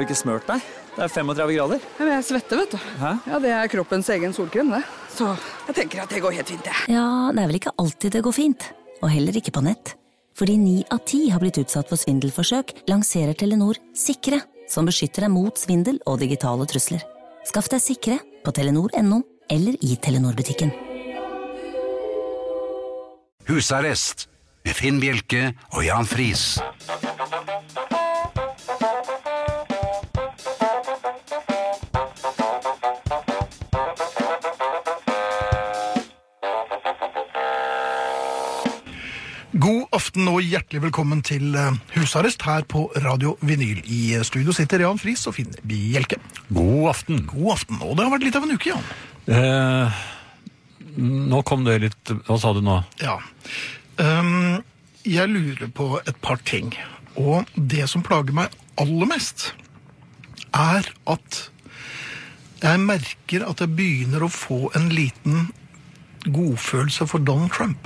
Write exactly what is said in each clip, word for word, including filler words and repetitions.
Har du ikke smørt deg? Det er femogtredve grader. Ja, men jeg svetter, vet du. Hæ? Ja, det er kroppens egen solkrem, det. Så jeg tenker at det går helt fint, det. Ja, det er vel ikke alltid det går fint. Og heller ikke på nett. Fordi ni av ti har blitt utsatt for svindelforsøk, lanserer Telenor Sikre, som beskytter deg mot svindel og digitale trusler. Skaff deg Sikre på telenor punktum no eller i Telenor-butikken. Husarrest med Finn Bjelke og Jan Friis. God aften og hjertelig velkommen til Husarrest her på Radio Vinyl. I studio sitter Jan Friis og Finn Bjelke. God aften. God aften, og det har vært litt av en uke, Jan. Eh, nå kom det litt... Hva sa du nå? Ja. Um, jeg lurer på et par ting. Og det som plager meg aller mest, er at jeg merker at jeg begynner å få en liten godfølelse for Donald Trump.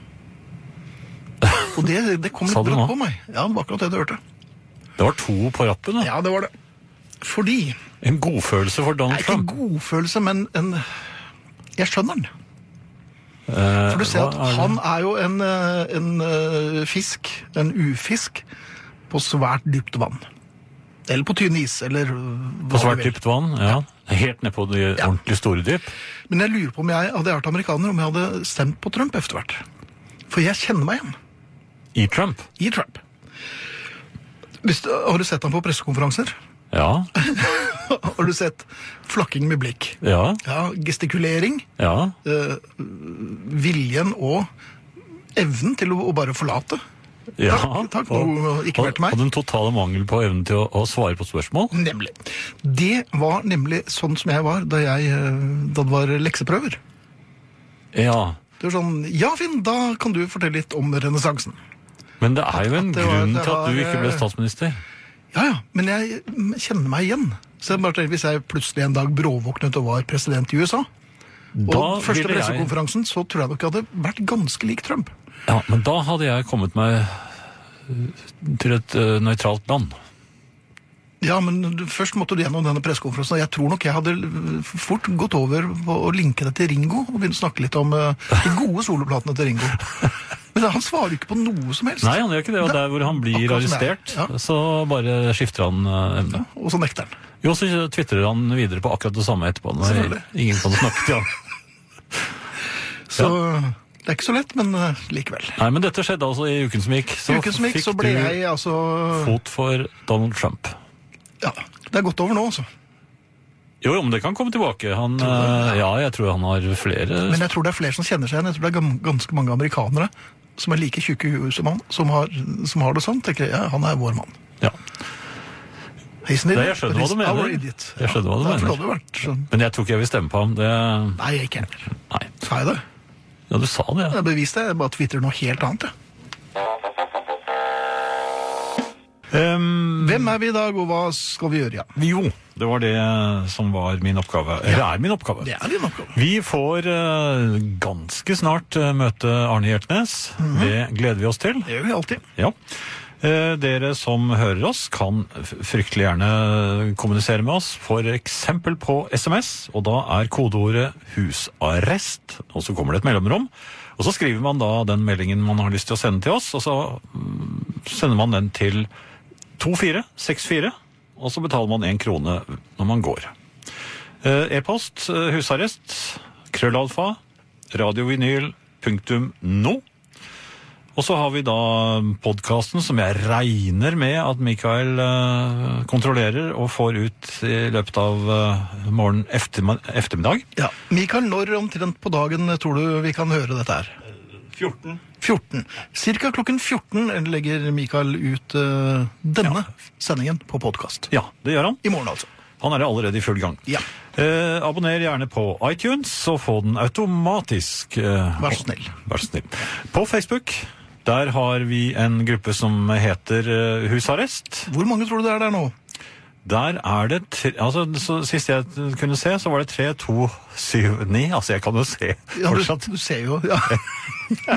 Og det, det kom litt brått på meg. Ja, det var akkurat det du hørte. Det var to på rappen, da. Ja, det var det. Fordi... En godfølelse for Donald Trump? Ikke en godfølelse, men en... Jeg skjønner den. Eh, For du ser at er han er jo en, en, en fisk, en ufisk, på svært dypt vann. Eller på tynn is, eller... På svært dypt vann, ja. Helt ned på de Ja. ordentlig store dyp. Men jeg lurer på om jeg hadde vært amerikaner, om jeg hadde stemt på Trump etter hvert. For jeg kjenner meg igjen. I Trump? I Trump. Hvis, har du sett ham på pressekonferanser? Ja. Har du sett flakking med blikk? Ja. Ja, gestikulering, Ja. eh, viljen og evnen til å, å bare forlate. ja. Takk, takk, nå, ikke mer til meg. Og den totale mangel på evnen til å, å svare på spørsmål. Nemlig. Det var nemlig sånn som jeg var da, jeg, eh, da det var lekseprøver. Ja. Det var sånn, ja Finn, da kan du fortelle litt om renessansen. Men det er jo en At det var- grunn det til at du var, ikke ble eh, statsminister. Ja, ja, men jeg kjenner meg igjen. Så jeg bare tenker, hvis jeg plutselig en dag bråvåknet og var president i U S A, Da og første ville jeg- pressekonferansen, så tror jeg nok jeg hadde vært ganske lik Trump. Ja, men da hadde jeg kommet meg til et uh, nøytralt land. Ja, men du, først måtte du gjennom denne pressekonferansen, og jeg tror nok jeg hadde fort gått over på å linke det til Ringo, og begynne å snakke litt om uh, de gode soloplatene til Ringo. Men han svarer ikke på noe som helst. Nei, han gjør ikke det, og der hvor han blir Akkurat som jeg. arrestert, Ja. så bare skifter han uh, emne. Og så nekter han. Jo, så twittrer han videre på akkurat det samme etterpå. Når Selvfølgelig. ingen kan snakke til han. Så det er ikke så lett, men uh, likevel. Nei, men dette skjedde altså i uken som gikk. Så I uken som gikk, fikk så ble du jeg altså... fot for Donald Trump. Ja, det er gått over nå, altså. Jo, jo, men det kan komme tilbake. Han, Tror du det? eh, ja, jeg tror han har flere... Men jeg tror det er flere som kjenner seg igjen. Jeg tror det er gam- ganske mange amerikanere som er like tjukke i huet som han, som har, som har det sånn. Tenker jeg, ja, han er vår mann. Ja. He's an Det, idiot, jeg skjønner but hva he's du mener. our idiot. Jeg skjønner hva du Ja, mener. for det hadde vært sånn. Men jeg tror ikke jeg vil stemme på ham. Det... Nei, jeg ikke heller. Nei. Sa jeg det? Ja, du sa det, ja. Jeg beviste det. Jeg bare twitterer noe helt annet, jeg. Um, Hvem er vi i dag, og hva skal vi gjøre, ja? jo, det var det som var min oppgave. Eller er min oppgave. Det er din oppgave. Vi får eh, ganske snart eh, møte Arne Hjertnes. Det gleder vi oss til. Det gjør vi alltid. Ja. Eh, dere som hører oss kan f- fryktelig gjerne kommunisere med oss, for eksempel på sms, og da er kodeordet husarrest, og så kommer det et mellomrom, og så skriver man da den meldingen man har lyst til å sende til oss, og så mm, sender man den til to fire seks fire, og så betaler man en krone når man går. Eh, E-post, eh, husarrest, krøllalfa, radiovinyl punktum no. Og så har vi da podcasten som jeg regner med at Mikael eh, kontrollerer og får ut i løpet av eh, morgen eftermiddag. eftermiddag. Ja. Mikael, når omtrent på dagen tror du vi kan høre dette her? fjorten. fjorten. Cirka klokken fjorten legger Mikael ut uh, denne sendingen på podcast. Ja, det gjør han. I morgen altså. Han er allerede i full gang. Ja. Eh, abonner gjerne på iTunes, så få den automatisk. Eh, Vær så snill. Vær så snill. På Facebook, der har vi en gruppe som heter eh, Husarrest. Hvor mange tror du det er der nå? Der er det, tre, altså så, sist jeg kunne se, så var det tre, to, syv, ni, altså jeg kan jo se Ja, du, fortsatt. du ser jo, ja.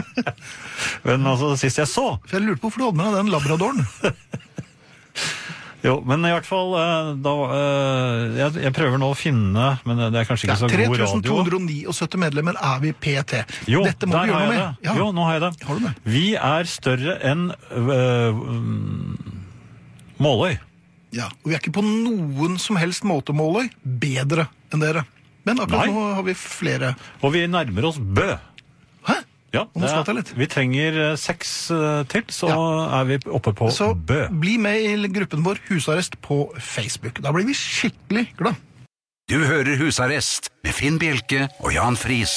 Men altså, sist jeg så, For jeg lurte på hvorfor du hadde med deg den labradoren. Jo, men i hvert fall, eh, da, eh, jeg, jeg prøver nå å finne, men det er kanskje ikke Ja, så god tre radio. tusen to hundre syttiåtte medlemmer er vi P T. Jo, Dette må der vi gjøre har noe jeg med. det. Jo, nå har jeg det. Har du det? Vi er større enn øh, Måløy. Ja, og vi er ikke på noen som helst måte, Måløy, bedre enn dere. Men akkurat Nei. nå har vi flere. Og vi nærmer oss Bø. Hæ? Ja, Nå skal jeg ta litt. vi trenger eh, seks eh, til, så er vi oppe på Så Bø. bli med i gruppen vår Husarrest på Facebook. Da blir vi skikkelig glad. Du hører Husarrest med Finn Bjelke og Jan Friis.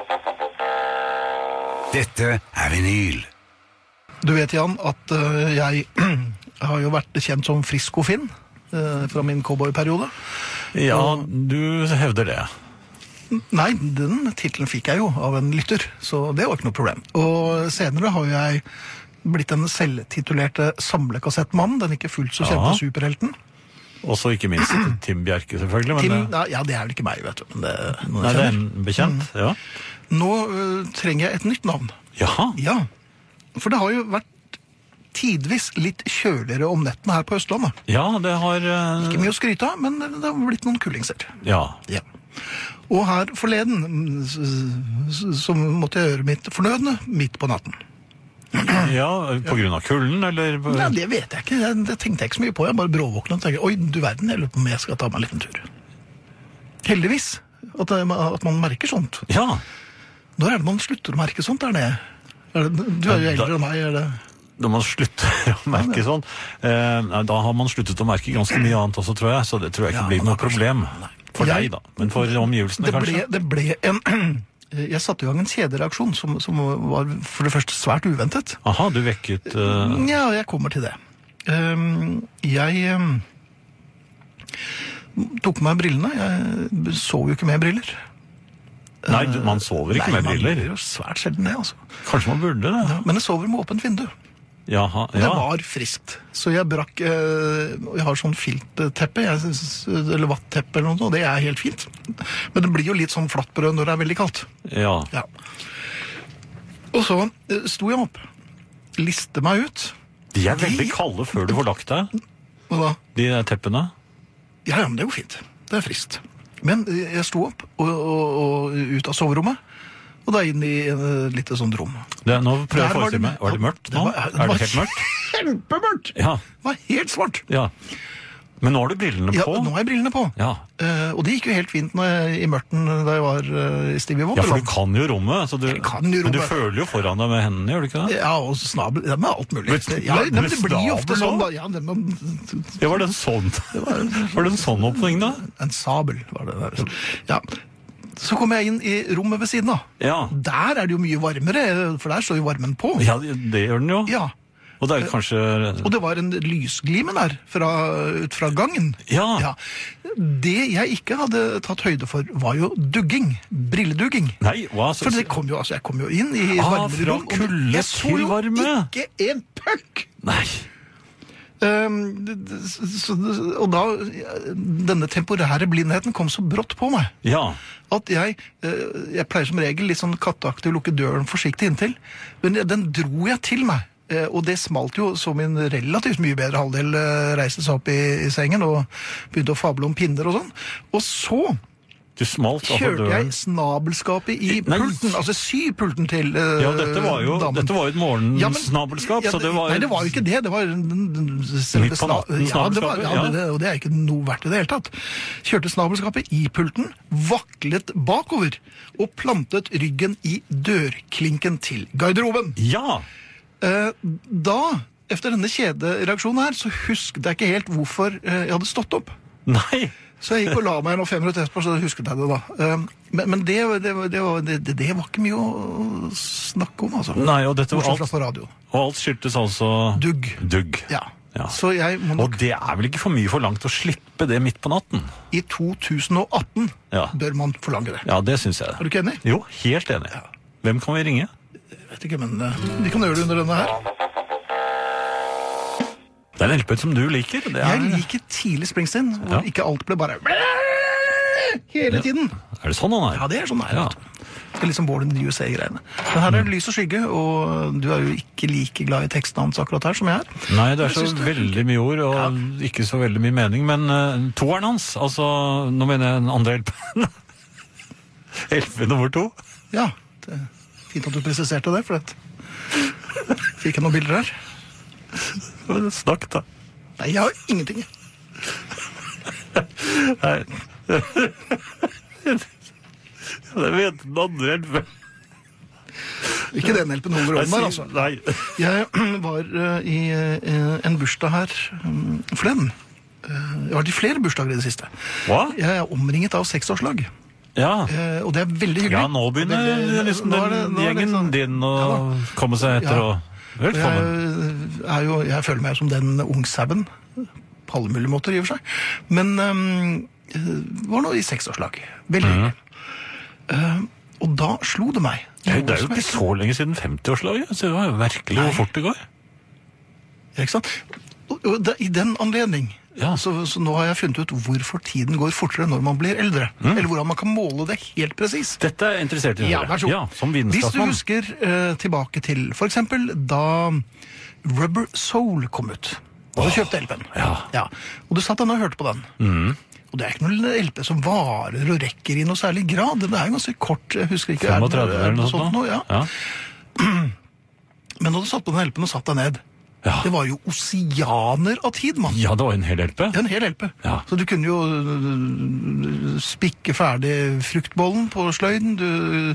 Dette er vinyl. Du vet, Jan, at øh, jeg har jo vært kjent som Frisko-Finn øh, fra min cowboyperiode. Ja, du hevder det. Nei, den titlen fikk jeg jo av en lytter, så det var ikke noe problem. Og senere har jeg blitt den selvtitulerte samlekassettmannen, den ikke fullt så kjente Ja. superhelten. Også ikke minst Tim Bjerke, selvfølgelig. Men Tim, det, ja, ja, det er vel ikke meg, vet du. Men det, noe nei, jeg det er kjenner. en bekjent, ja. Nå øh, trenger jeg et nytt navn. Jaha, Ja, for det har jo vært tidvis litt kjøligere om nettene her på Østlandet. ja, det har... eh, Ikke mye å skryte av, men det har blitt noen kullingser. Ja, Ja. Og her forleden mm, s- s- så måtte jeg gjøre mitt fornødne midt på natten. ja, på grunn av kulden, eller... Nei, det vet jeg ikke. Det, det tenkte jeg ikke så mye på. Jeg bare bråvåknet og tenkte, oi, du verden, jeg lurer på om jeg skal ta meg en liten tur. Heldigvis at, det- at man merker sånt. Ja, Når er det man slutter å merke sånt? Er det, er det, du er jo Ja, da- eldre enn meg. Er det, når man slutter å merke sånn, eh, nei, da har man sluttet å merke ganske mye annet også, tror jeg, så det tror jeg ikke Ja, blir men noe da kanskje- problem. nei. For Jeg- deg da, men for omgivelsene det, ble, kanskje. det ble en Jeg satte i gang en kjedereaksjon som, som var for det første svært uventet. Aha, du vekket... eh, Ja, jeg kommer til det. Ehm, jeg ehm, tok på meg brillene. Jeg sov jo ikke med briller. nei, du, man sover ikke Nei, med briller. Man gjør jo svært sjelden det, altså. Kanskje man burde det? Ja, men jeg sover med åpent vindu. Jaha, Det ja. var friskt. Så jeg brakk eh, Jeg har sånn filtteppe, jeg, synes- eller vatteppe eller noe, og det er helt fint. Men det blir jo litt sånn flatbrød når det er veldig kaldt. Ja. Ja. Og så eh, sto jeg opp, liste meg ut. De er veldig kalde før du får lagt deg, Og da de der teppene. Ja, ja, men det går fint. Det er friskt. Men eh, jeg sto opp og, og, og ut av soverommet, og da inn i et lite sånt rom. Det, nå prøver jeg Der å var forestille det- meg. Var det mørkt det nå? var- det Er var det helt mørkt? Kjempemørkt! Ja, Det var helt svart. ja. Men nå har du brillene Ja, på. nå har jeg brillene på. Ja. Eh, og det gikk jo helt fint når jeg, i mørten da jeg var uh, i Stevie Ja, for Wonder. du kan jo rommet. Så du, Jeg kan jo Men du rommet. føler jo foran deg med hendene, gjør du ikke det? Ja, og snabel, ja, med alt mulig. Med- Ja, med nei, men det blir jo ofte snabel sånn, også? da. Ja, det, man, Ja, var det en sånn, var det en sånn åpning da? en sabel var det der. Ja. Så kom jeg inn i rommet ved siden av. Ja. Der er det jo mye varmere, for der står jo varmen på. Ja, det gjør den jo. Ja. Og det er kanskje... Og det var en lysglime der fra, ut fra gangen. Ja. Ja. Det jeg ikke hadde tatt høyde for, var jo dugging. Brilledugging. Nei, hva? Så, For det kom jo, altså, jeg kom jo inn i Ah, varmere fra rom, og kulde jeg så til jo varme. ikke en puck! Nei. Um, det- det- så, og da, denne temporære blindheten kom så brått på meg, Ja. at jeg, eh, jeg pleier som regel litt sånn katteaktig å lukke døren forsiktig inntil, men den dro jeg til meg. Eh, Og det smalt jo så min relativt mye bedre halvdel eh, reiste seg opp i, i sengen og begynte å fable om pinner og sånn. Og så Du smalt altså kjørte jeg døren. snabelskapet i Nei. pulten, altså sypulten til eh, Ja, dette var jo, damen. dette var jo et Ja, men- morgensnabelskap, ja, så det var... Nei, det var jo ikke det. Det var den- den- selve Midt på sna- natten, ja, det var, snabelskapet, ja, ja. det, og det er ikke noe verdt i det hele tatt. Kjørte snabelskapet i pulten, vaklet bakover og plantet ryggen i dørklinken til garderoben. Ja! Eh, da, efter denne kjedereaksjonen her, så husket jeg ikke helt hvorfor eh, jeg hadde stått opp. Nei! Så jeg gikk og la meg noen fem minutter etterpå, så husket jeg det da. Eh, men men det, det, var- det, var- det, det, det var ikke mye å snakke om, altså. Nei, og dette var Bortsett fra alt, på radio. og alt skyldtes altså... Dugg. Dugg. Ja. Ja. Så jeg må nok Og det er vel ikke for mye forlangt å slippe det midt på natten? i to tusen og atten Ja. bør man forlange det. Ja, det synes jeg. Er du ikke enig? Jo, helt enig. Hvem kan vi ringe? Jeg vet ikke, men eh, vi kan gjøre det under denne her. Det er en L P som du liker. Det er, Jeg liker tidlig Springsteen, hvor Ja. ikke alt ble bare hele tiden. Er det sånn han er? Ja, det er sånn her. Ja. vet du. Det er liksom Born in the U S A-greiene. Men her er det lys og skygge, og du er jo ikke like glad i teksten hans akkurat her som jeg er. Nei, det er så Jeg synes det er veldig mye ord, og Ja. ikke så veldig mye mening, men uh, toeren hans, altså, nå mener jeg den andre L P-en. L P nummer to. Ja, det er fint at du presiserte det, for det fikk jeg noen bilder her. Snakk da. Nei, jeg har ingenting. Nei. Jeg vet den andre L P. Ikke den hjelpen holder om der, altså. Nei. Jeg var uh, i uh, en bursdag her um, for den. Uh, jeg har vært i flere bursdager i det siste. Hva? Jeg er omringet av seksårslag, Ja. uh, og det er veldig hyggelig. Ja, nå begynner Og det- liksom nå er det- den nå er det gjengen liksom- din å Ja da. komme seg etter Ja. og velkommen. Jeg, er jo, jeg føler meg som den ungsauen. På alle mulige måter, i og for seg. Men um, var nå i seksårslag. Veldig hyggelig. Uh, og da slo det meg. Det, det noe er jo som ikke jeg- så lenge siden femtiårslaget, så det var jo virkelig hvor Nei. fort det går. Ikke sant? Og, og da, i den anledning, Ja. så, så nå har jeg funnet ut hvorfor tiden går fortere når man blir eldre. Mm. Eller hvordan man kan måle det helt presis. Dette er jeg interessert i å Ja, høre. vær så god. Ja, som Hvis du vitenskapsmann. husker eh, tilbake til, for eksempel, da Rubber Soul kom ut. Da du kjøpte L P-en. ja. Og du satt den og hørte på den. Mm. Og det er ikke noen L P som varer og rekker i noe særlig grad. Den er jo ganske kort. Jeg husker ikke. er den- femogtredve er den eller noe sånt sånt. nå? Ja. Ja. Men når du satt på den L P-en og satt deg ned, Ja. det var jo oseaner av tid, mann. ja, det var en hel L P. En hel L P. Ja. Så du kunne jo øh, spikke ferdig fruktbollen på sløyden, du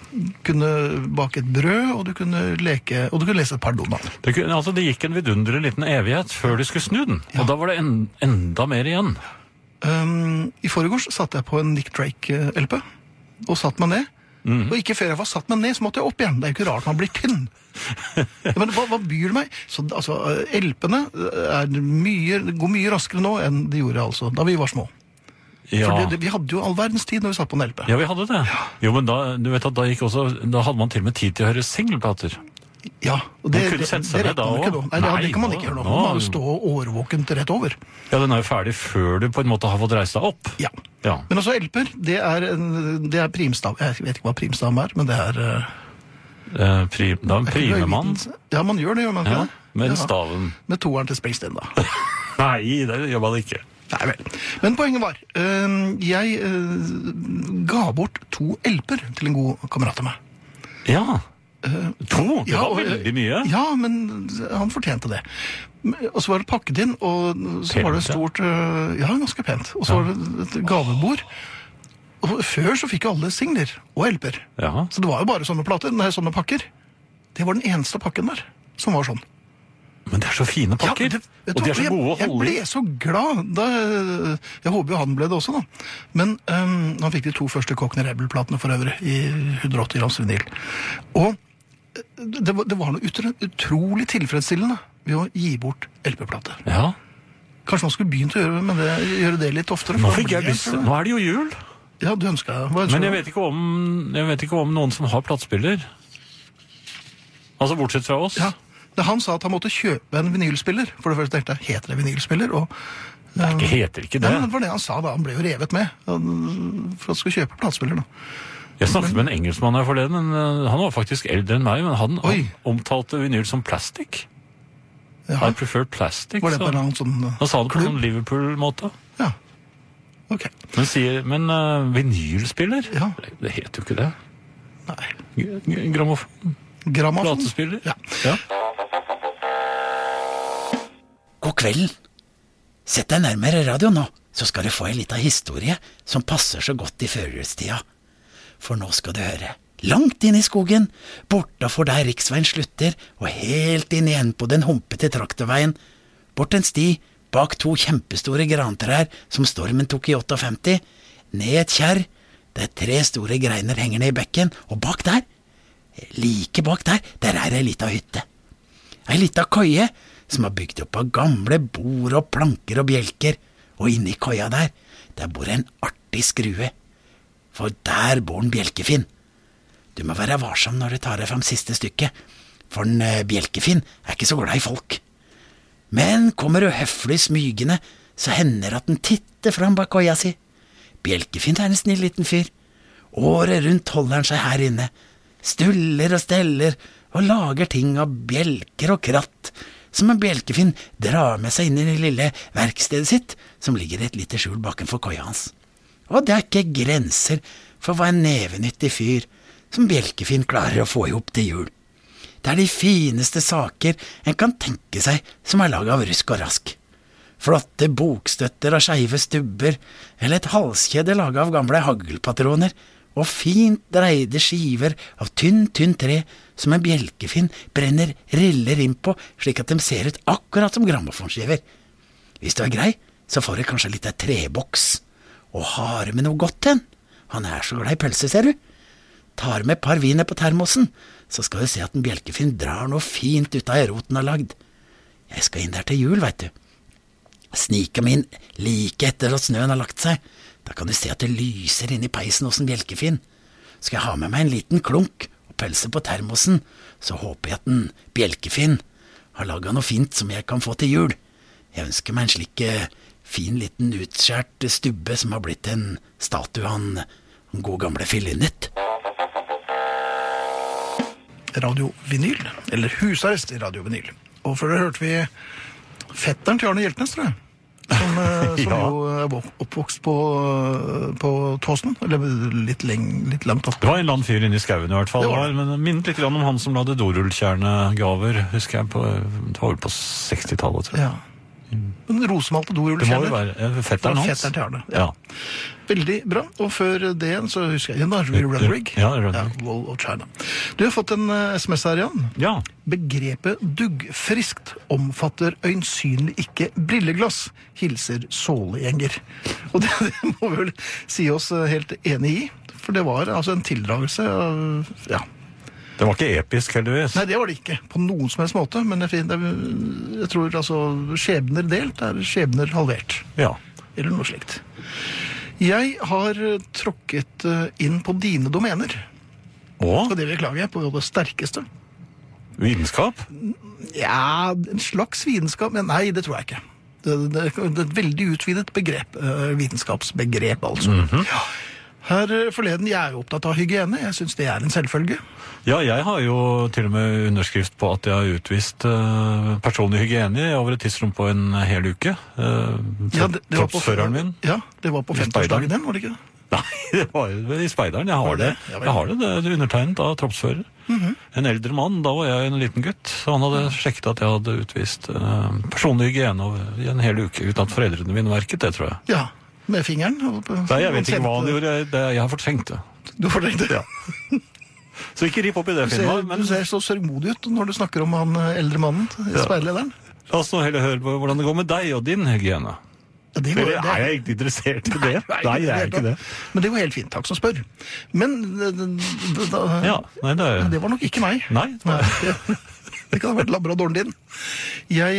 kunne bake et brød, og du kunne leke, og du kunne lese et par Donald. Det, kunne- altså, det gikk en vidunderlig liten evighet før de skulle snu den. Og da var det en, enda mer igjen. Um, I forgårs satte jeg på en Nick Drake-L P, og satt meg ned. Mhm. Og ikke før jeg var satt meg ned, så måtte jeg opp igjen. Det er jo ikke rart man blir tynn. Ja, men hva, hva byr det meg? Så, altså, L P-ene er mye, går mye raskere nå enn de gjorde altså, da vi var små. Ja. For det, det, vi hadde jo all verdens tid når vi satt på en L P. ja, vi hadde det. Jo, men da, du vet at da, gikk også, da hadde man til og med tid til å høre singelplater. Ja, og Man det, kunne det, sette det, seg det ned da rekker man ikke også. nå. Nei, det, Nei, det kan man nå- ikke gjøre nå. nå- Man må stå årvåkent rett over. Ja, den er jo ferdig før du på en måte har fått reist deg opp. Ja. Ja. Men altså L P-er, det er, en- det er primstav. Jeg vet ikke hva primstav er, men det er... eh, Eh, pri, da er ikke primer man. øyevitens- Ja, man gjør det, gjør man ikke Ja, det? med Ja. staven. Med toeren til Springsteen, da. Nei, det gjør man ikke. Nei vel. Men poenget var, eh, jeg eh, ga bort to L P-er til en god kamerat av meg. Ja. To? Det Ja, var og- veldig mye. Ja, men han fortjente det. Og så var det pakket inn, og så Pent, var det ja. stort eh, Ja, ganske pent. Og så var det et gavebord. Og før så fikk jo alle singler og L P-er. Ja. Så det var jo bare sånne plater, nei, sånne pakker. Det var den eneste pakken der som var sånn. Men det er så fine pakker. Ja, det- vet og du de er hva, så gode å jeg, holde jeg i. ble så glad. Da, jeg håper jo han ble det også, da. Men um, han fikk de to første Cockney Rebel-platene for øvrig, i hundre og åtti grams vinyl. Og det var, det var noe utro, utrolig tilfredsstillende ved å gi bort L P-plater. Ja. Kanskje man skulle begynt å gjøre, men det, gjøre det litt oftere. Nå for fikk da jeg blir lyst. det- Nå er det jo jul. Ja, du ønsker, hva ønsker Men jeg du? vet ikke om, jeg vet ikke om noen som har platespiller. Altså bortsett fra oss. Ja, det han sa at han måtte kjøpe en vinylspiller. For det første tenkte jeg, heter det vinylspiller? Og Det er ikke, heter ikke det. Ja, men det var det han sa da. Han ble jo revet med han- for at han skulle kjøpe platespiller. da. Jeg snakket med en engelskmann her forleden. men, uh, Han var faktisk eldre enn meg, men han, Oi. han omtalte vinyl som plastic. Jaha. I prefer plastic. Var det på så- en annen sånn uh, Han sa det på klubb? en Liverpool-måte. Ja. Ok. Men, sier, men uh, vinylspiller? Ja. Det heter jo ikke det. Nei. G- g- Grammofon? Grammofon? Platespiller? Ja. ja. God kvelden. Sett deg nærmere radio nå, så skal du få en liten historie som passer så godt i førjulstida. For nå skal du høre. Langt inn i skogen, bortafor der riksveien slutter, og helt inn igjen på den humpete traktorveien, bort en sti, bak to kjempestore grantrær som stormen tok i femtiåtte, ned et kjerr, der tre store greiner henger ned i bekken, og bak der, like bak der, der er ei lita hytte. Ei lita køye som er bygd opp av gamle bord og planker og bjelker, og inni køya der, der bor en artig skrue. For der bor en Bjelkefinn. Du må være varsom når du tar deg fram siste stykket, for en eh, Bjelkefinn er ikke så glad i folk. Men kommer du høflig smygende, så hender at den titter fram bak køya si. Bjelkefinn er en snill liten fyr, Året rundt holder han seg her inne, stuller og steller og lager ting av bjelker og kratt, som en bjelkefinn drar med seg inn i det lille verkstedet sitt, som ligger i et lite skjul bakenfor koia hans. Og det er ikke grenser for hva en nevenyttig fyr som bjelkefinn klarer å få ihop til jul. Det er de fineste saker en kan tenke seg som er laget av rusk og rask. Flotte bokstøtter av skeive stubber, eller et halskjede laget av gamle haglpatroner, og fint dreide skiver av tynn, tynn tre som en bjelkefinn brenner riller inn på, slik at de ser ut akkurat som grammofonskiver. Hvis du er grei, så får du kanskje litt av treboks, og har med noe godt hen. Han er så glad i pølse, ser du. Tar med et par viner på termosen, så skal du se at en bjelkefinn drar noe fint ut av roten har lagd. Jeg skal inn der til jul, vet du. Sniker meg inn like etter at snøen har lagt seg. Da kan du se at det lyser inn i peisen hos en bjelkefinn. Skal jeg ha med meg en liten klunk og pølse på termosen, så håper jeg at en bjelkefinn har laget noe fint som jeg kan få til jul. Jeg ønsker meg en slik fin liten utskjært stubbe som har blitt en statue av en, en god gamle Fillinnet. Radio Vinyl, eller husarrest i Radio Vinyl. Og før det hørte vi fetteren til Arne Hjeltnes, tror jeg. Som, som Ja. jo er oppvokst på, på Tåsen, eller litt, leng, litt langt opp. Det var en eller annen fyr inne i skauen i hvert fall. Det var det. Men det minnet litt grann om han som lagde dorullkjernegaver, husker jeg, på, det var vel på sekstitallet, tror jeg. Ja. Men rosemalte Det må jo dorullkjerner. være fetteren hans. Fetteren til Arne, Ja. Veldig bra. Og før det så husker jeg, ja, da er det Rudrig. Ja, Rudrig. Wall of China. Du har fått en uh, sms her, Jan. Ja. Begrepet duggfriskt omfatter øyensynlig ikke brilleglass, hilser Sålegjenger. Og det, det må vi vel si oss uh, helt enig i, for det var altså en tildragelse av, ja. Det var ikke episk, heldigvis. Nei, det var det ikke, på noen som helst måte, men jeg, jeg, jeg tror altså skjebner delt er skjebner halvert. Ja. Eller noe slikt. Jeg har tråkket uh, inn på dine domener, Og og det beklager jeg på det sterkeste. vitenskap? Ja, en slags vitenskap, men nei, det tror jeg ikke. Det, det, det er et veldig utvidet begrep, uh, vitenskapsbegrep altså. Mhm. Ja. Her uh, forleden, jeg er jo opptatt av hygiene, jeg synes det er en selvfølge. Ja, jeg har jo til og med underskrift på at jeg har utvist uh, personlig hygiene over et tidsrom på en hel uke. Uh, Ja, det, det var på- Kroppsføreren min. Ja, det var på I femtiårsdagen speideren. din, var det ikke det? Nei, det var jo i speideren. Jeg Var har det? det. Ja, vel. Jeg har det, det er undertegnet av troppsfører. En eldre mann, da var jeg en liten gutt, så han hadde sjekket at jeg hadde utvist uh, personlig hygiene over, i en hel uke, uten at foreldrene mine merket det, tror jeg. Ja, med fingeren. og- Nei, jeg vet ikke hva han sendte- gjorde, jeg, det, jeg har fortrengt det. Du fortrengte det, ja. Så ikke ripp opp i det, Du ser, Finnmark, men du ser så sørgmodig ut når du snakker om han eh, eldre mannen, Ja. speillederen. la oss nå heller høre på hvordan det går med deg og din hygiene. Ja, det går- Eller, det er jeg egentlig interessert i det? Nei, Nei, jeg er ikke det. Men det går helt fint, takk som spør. Men eh, d- da, Ja, nei, det er... det var nok ikke meg. Nei, det Nei, var... det, det kan ha vært labradoren din. Jeg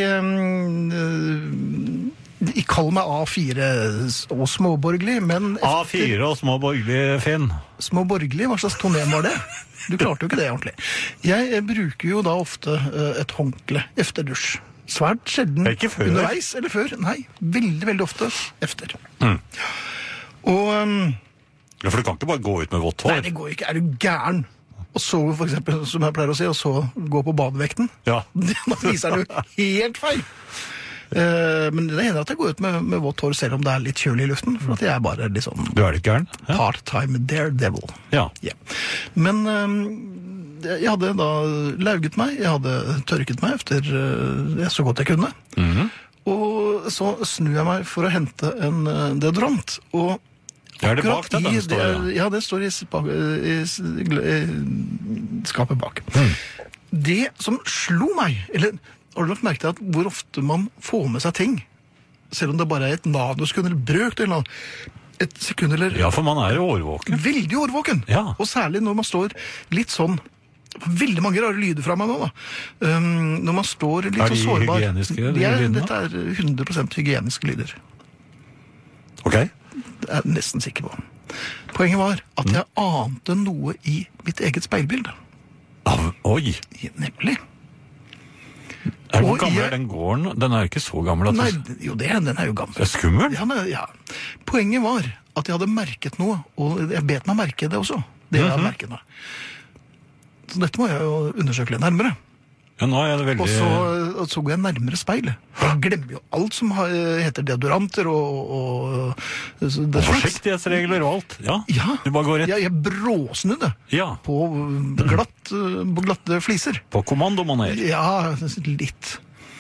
eh, eh, kaller meg A fire og småborgerlig, men A fire og små borgerlige Finn. Småborgerlig, hva slags tonem var det? Du klarte jo ikke det ordentlig. Jeg eh, bruker jo da ofte eh, et håndkle efter dusj. Svært sjelden Ikke før. underveis eller før. Nei, veldig, veldig ofte efter. Mm. Og um, Ja, for du kan ikke bare gå ut med vått nei, hår. det går ikke. Er du gæren? Og så, for eksempel, som jeg pleier å si, og så gå på badevekten. Ja. Da viser den jo helt feil. Eh, men det hender at jeg går ut med, med vått hår selv om det er litt kjølig i luften, for at jeg er bare litt sånn Du er litt gæren? Ja. part-time daredevil. Ja. Ja. Men øhm, jeg hadde da lauget meg, jeg hadde tørket meg efter øh, så godt jeg kunne. Mhm. Og så snur jeg meg for å hente en øh, deodorant. Og Er det bak akkurat deg i den står, det- ja? Ja, det står i, spa- i, s- gl- i skapet bak. Mm. Det som slo meg, eller har du nok merket at hvor ofte man får med seg ting, selv om det bare er et nadosekund eller brøk eller noe, et sekund eller Ja, for man er jo årvåken. veldig årvåken. Ja. Og særlig når man står litt sånn, veldig mange rare lyder fra meg nå da. Um, når man står litt Er de så sårbar. hygieniske, de De er, lydene? dette er hundre prosent hygieniske lyder. Ok. Det er jeg nesten sikker på. Poenget var at jeg ante noe i mitt eget speilbilde. Av, oi. Nemlig. Er Hvor Og gammel jeg- er den gården? Den er jo ikke så gammel. At Nei, det jo det, den er jo gammel. er skummel. Ja, men, ja. Poenget var at jeg hadde merket noe, og jeg bet meg merke det også. Det jeg hadde merket nå. Så dette må jeg jo undersøke litt nærmere. Ja, nå er jeg veldig... Og så, og så går jeg nærmere speilet. Jeg glemmer jo alt som har, heter deodoranter og, og, så det Og slags. forsiktighetsregler og alt. Ja, Ja, du bare går rett. jeg, jeg bråsnudde Ja, på, glatt, på glatte fliser. på kommandomaner. Ja, litt.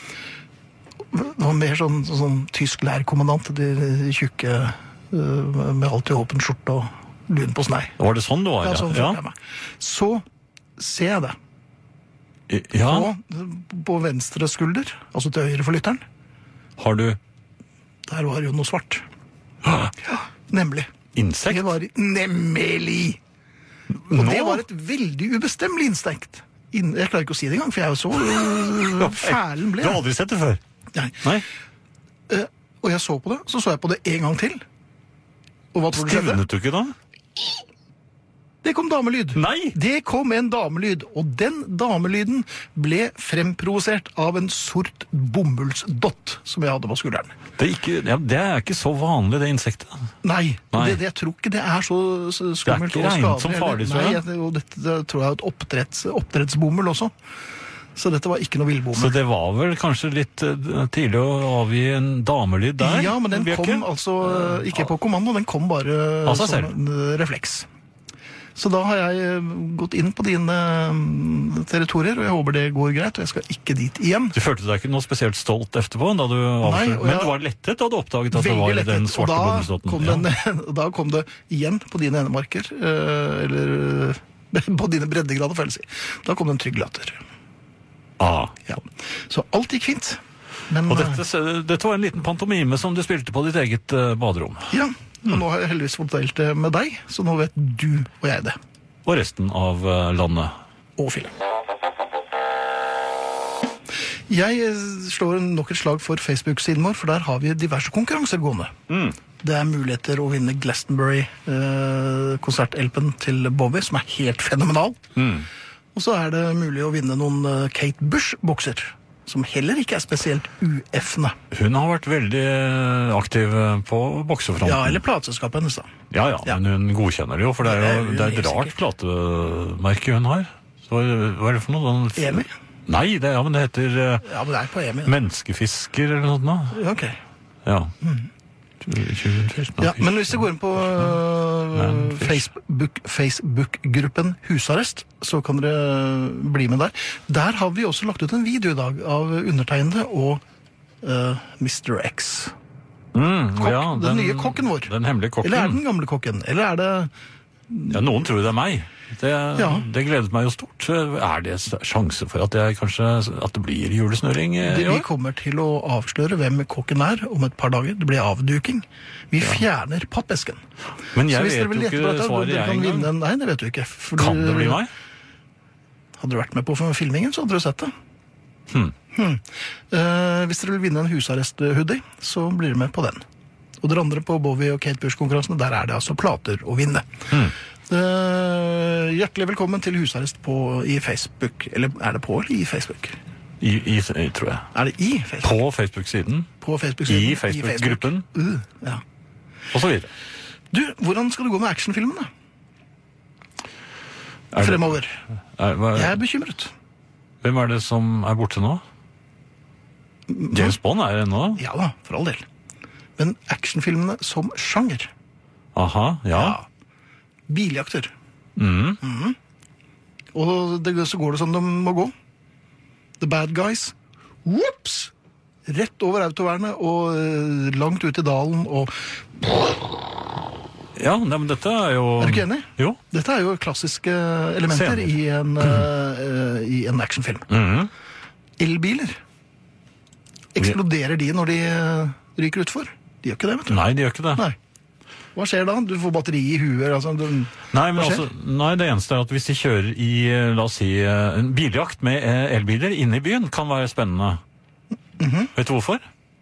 Det var mer sånn, sånn, sånn tysk lærkommandant, de, de tjukke øh, med alltid åpen skjorte og lun på snei. Var det sånn du var? Ja, sånn ja. følte jeg meg. Så ser jeg det ja. på, på venstre skulder, altså til høyre for lytteren. Har du Der var jo noe svart. Ja, nemlig. insekt? Det var nemlig. Og Nå? det var et veldig ubestemmelig instinkt. Inn- Jeg klarer ikke å si det engang, for jeg er jo så øh, fælen Du ble. har aldri sett det før? Nei. Nei? Eh, og jeg så på det, så så jeg på det en gang til. Og hva tror du skjedde? Stivnet du ikke da? Det kom damelyd. Nei! Det kom en damelyd, og den damelyden ble fremprovosert av en sort bomullsdott som jeg hadde på skulderen. Det er, ikke, ja, det er ikke så vanlig, det insektet. Nei, Nei. Det, det, jeg tror ikke det er så så skummelt Det er ikke og regnet skadelig. som farlig, eller- tror jeg. Nei, jeg- og dette det tror jeg er et oppdretts, oppdrettsbomull også. Så dette var ikke noe Så villbomull. det var vel kanskje litt eh, tidlig å avgi en damelyd der? Ja, men den Bjørke? kom altså eh, ikke på kommando, den kom bare Av seg selv. som en eh, refleks. Så da har jeg eh, gått inn på dine eh, territorier, og jeg håper det går greit, og jeg skal ikke dit igjen. Du følte deg ikke noe spesielt stolt etterpå? Da du avslørte, og men jeg- du var lettet da du oppdaget at det Veldig var lettet, den og svarte da bomullsdotten? kom, den, da kom det igjen på dine enemarker, eh, eller eh, på dine breddegrader, får jeg si. Da kom det en trygg latter. Ah. Ja. Så alt gikk fint. Men, Og dette, dette var en liten pantomime som du spilte på ditt eget eh, baderom. eh, ja, og nå har jeg heldigvis fått delt det med deg, så nå vet du og jeg det. Og resten av eh, landet. Og film. Jeg eh, slår nok et slag for Facebook-siden vår, for der har vi diverse konkurranser gående. Det er muligheter å vinne Glastonbury-konsertelpen til Bowie, som er helt fenomenal. Og så er det mulig å vinne noen eh, Kate Bush-bokser, som heller ikke er spesielt ueffende. Hun har vært veldig eh, aktiv eh, på boksefronten. Ja, eller plateselskapet hennes, da. Ja, ja, Ja. men hun godkjenner det jo, for det er Det er jo hun det er et helt rart platemerke hun har. Så, hva er det for noe? Den- Emi? Nei, det, ja, men det heter eh, Ja, men det er på E M I. menneskefisker eller noe sånt. nå. Ja, ok. Ja. tjue Ja, men hvis du går inn på øh, Facebook, Facebook-gruppen Husarrest, så kan dere bli med der. Der har vi også lagt ut en video i dag av undertegnede og øh, mister X. Mm, Kokk, ja, den nye kokken vår. Den hemmelige kokken. Eller er det den gamle kokken? Eller er det Ja, noen tror det er meg. Det, Ja. det gledet meg jo stort. Er det sjanse for at, jeg kanskje, at det blir julesnurring eh, det, i Vi år? kommer til å avsløre hvem kokken er om et par dager. Det blir avduking. Vi fjerner pappesken. Men jeg Så hvis dere vet vil jo gjette på ikke dette, svaret dere jeg kan vinne engang. en- Nei, det vet du ikke. for Kan du- det bli meg? Hadde du vært med på filmingen, så hadde du sett det. Hmm. Hmm. Eh, hvis dere vil vinne en husarrest-hoodie, så blir dere med på den. Og dere andre på Bowie og Kate Bush-konkurransene, der er det altså plater å vinne. Hmm. Eh, hjertelig velkommen til husarrest på, i Facebook. Eller er det på eller i Facebook? I, i, tror jeg. Er det i Facebook? På Facebook-siden. På Facebook-siden. I Facebook-gruppen. Uh, ja. Og så videre. Du, hvordan skal det gå med actionfilmene Er det- fremover? Er, hva, Jeg er bekymret. Hvem er det som er borte nå? James Bond er ennå? Ja da, for all del. Men actionfilmene som sjanger. Aha, ja. Ja. Biljakter. Mm. Og det, så går det som det må gå. The bad guys. Whoops! Rett over autovernet og eh, langt ut i dalen. Og Ja, nei, men dette er jo er du ikke enig? Jo. Dette er jo klassiske elementer Scener. i en, eh, i en actionfilm. Mhm. Elbiler. Eksploderer de når de eh, ryker utfor? De gjør ikke det, vet du. Nei, de gjør ikke det. Nei. Hva skjer da? Du får batteri i huet. Altså, du, Nei, men Hva skjer? altså, nei, det eneste er at hvis de kjører i, eh, la oss si, eh, en biljakt med eh, elbiler inne i byen, kan være spennende. Mhm. Vet du hvorfor?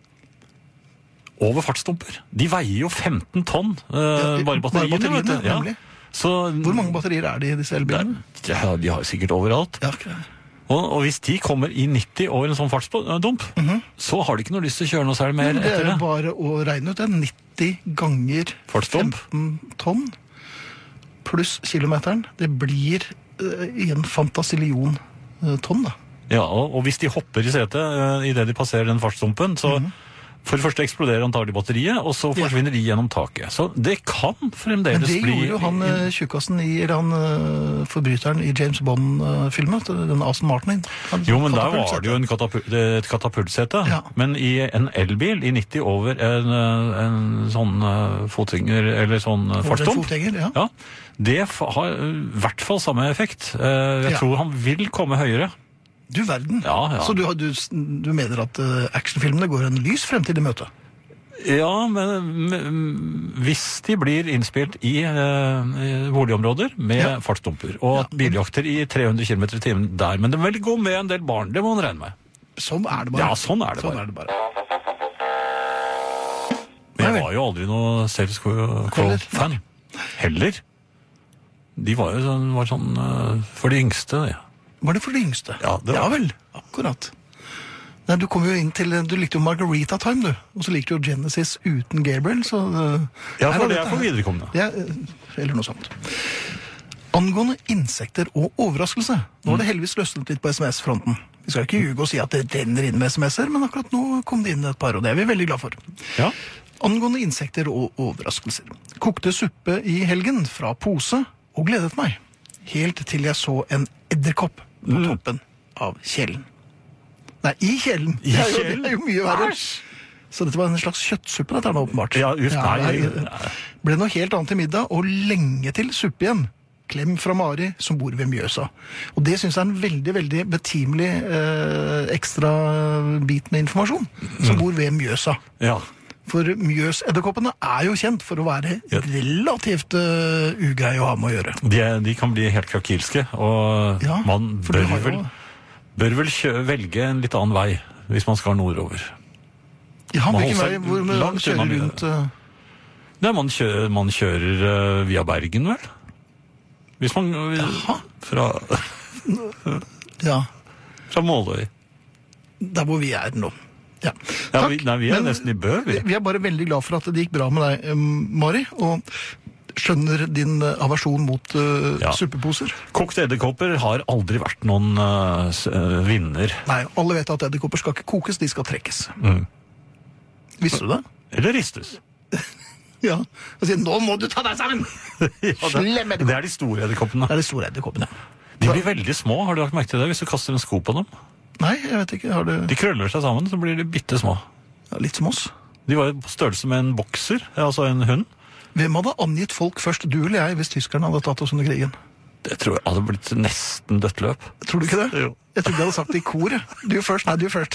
Over fartsdumper. De veier jo femten tonn, eh, Ja, bare bare batteriene. batteriene, vet du. Ja. nemlig. Så, Hvor mange batterier er det i disse elbilene? Ja, de har sikkert overalt. Ja, ok. Og, og hvis de kommer i nitti over en sånn fartsdump, mm-hmm. så har de ikke noe lyst til å kjøre noe særlig mer Men det etter er det. bare å regne ut det. nitti ganger Fartsdump. femten tonn pluss kilometeren. Det blir uh, i en fantasillion uh, tonn, da. Ja, og, og hvis de hopper i setet uh, i det de passerer den fartsdumpen, så mm-hmm. for det første eksploderer antagelig batteriet, og så forsvinner ja. de gjennom taket. Så det kan fremdeles bli... Men det bli, gjorde jo han uh, tjukkassen i, eller han uh, forbryteren i James Bond-filmen, uh, den Aston Martin. Han, jo, men der var det jo en katapult, et katapultsete. Ja. Men i en elbil i nitti over en, en sånn uh, fotgjenger, eller sånn uh, fartsdump, ja. ja, det har i hvert fall samme effekt. Uh, jeg ja. tror han vil komme høyere. Du verden. Ja, ja. Så du, du, du mener at uh, actionfilmene går en lys fremtid i møte? Ja, men, men hvis de blir innspilt i, uh, i boligområder med ja. fartsdumper, og ja. biljakter i tre hundre kilometer i timen der, men det vil gå med en del barn, det må man regne med. Sånn er det bare. Ja, sånn er det sånn bare. Er det bare. Men jeg var jo aldri noe Status Quo-fan. Heller. De var jo sånn, var sånn uh, for de yngste, ja. Var det for de yngste? Ja, det var. Ja vel, akkurat. Nei, du kom jo inn til, du likte jo Margarita Time, du. Og så likte du jo Genesis uten Gabriel, så... Uh, ja, for det er for viderekommende. Ja, eller noe sånt. Angående insekter og overraskelse. Nå har det heldigvis løsnet litt på sms-fronten. Vi skal ikke ljuge og si at det renner inn med sms'er, men akkurat nå kom det inn et par, og det er vi veldig glad for. Ja. Angående insekter og overraskelser. Kokte suppe i helgen fra pose og gledet meg. Helt til jeg så en edderkopp på toppen av kjelen. Nei, i kjelen. I det, er jo, kjelen? det er jo mye verre. Så dette var en slags kjøttsuppe, dette er nå åpenbart. Ja, uff, ja, nei. Det ble noe helt annet til middag, og lenge til suppe igjen. Klem fra Mari, som bor ved Mjøsa. Og det synes jeg er en veldig, veldig betimelig eh, ekstra bit med informasjon, som bor ved Mjøsa. Ja. For Mjøs-edderkoppene er jo kjent for å være relativt uh, ugrei å ha med å gjøre. De, de kan bli helt krakilske, og ja, man bør vel, jo... bør vel kjø, velge en litt annen vei hvis man skal nordover. Ja, hvilken vei hvor man kjører man, rundt... Uh... Nei, man kjører, man kjører uh, via Bergen, vel? Hvis man... Jaha. Fra... ja. Fra Måløy. Der hvor vi er nå. Ja. Ja, vi, nei, vi er Men, nesten i Bø, vi. Vi er bare veldig glad for at det gikk bra med deg, Mari, og skjønner din aversjon mot uh, ja. suppeposer. Kokte edderkopper har aldri vært noen uh, vinner. Nei, alle vet at edderkopper skal ikke kokes, de skal trekkes. Mm. Visste du det? Eller ristes. ja, og sier, nå må du ta deg sammen! ja, det, det er de store edderkoppene. Det er de store edderkoppene. De blir veldig små, har du lagt merke til det, hvis du kaster en sko på dem? Nei, jeg vet ikke. Har du... De krøller seg sammen, så blir de bitte små. Ja, litt som oss. De var på størrelse med en bokser, altså en hund. Hvem hadde angitt folk først, du eller jeg, hvis tyskerne hadde tatt oss under krigen? Det tror jeg hadde blitt nesten dødt løp. Tror du ikke det? Jo. Jeg trodde de hadde sagt det i kor. Du først, nei, du først.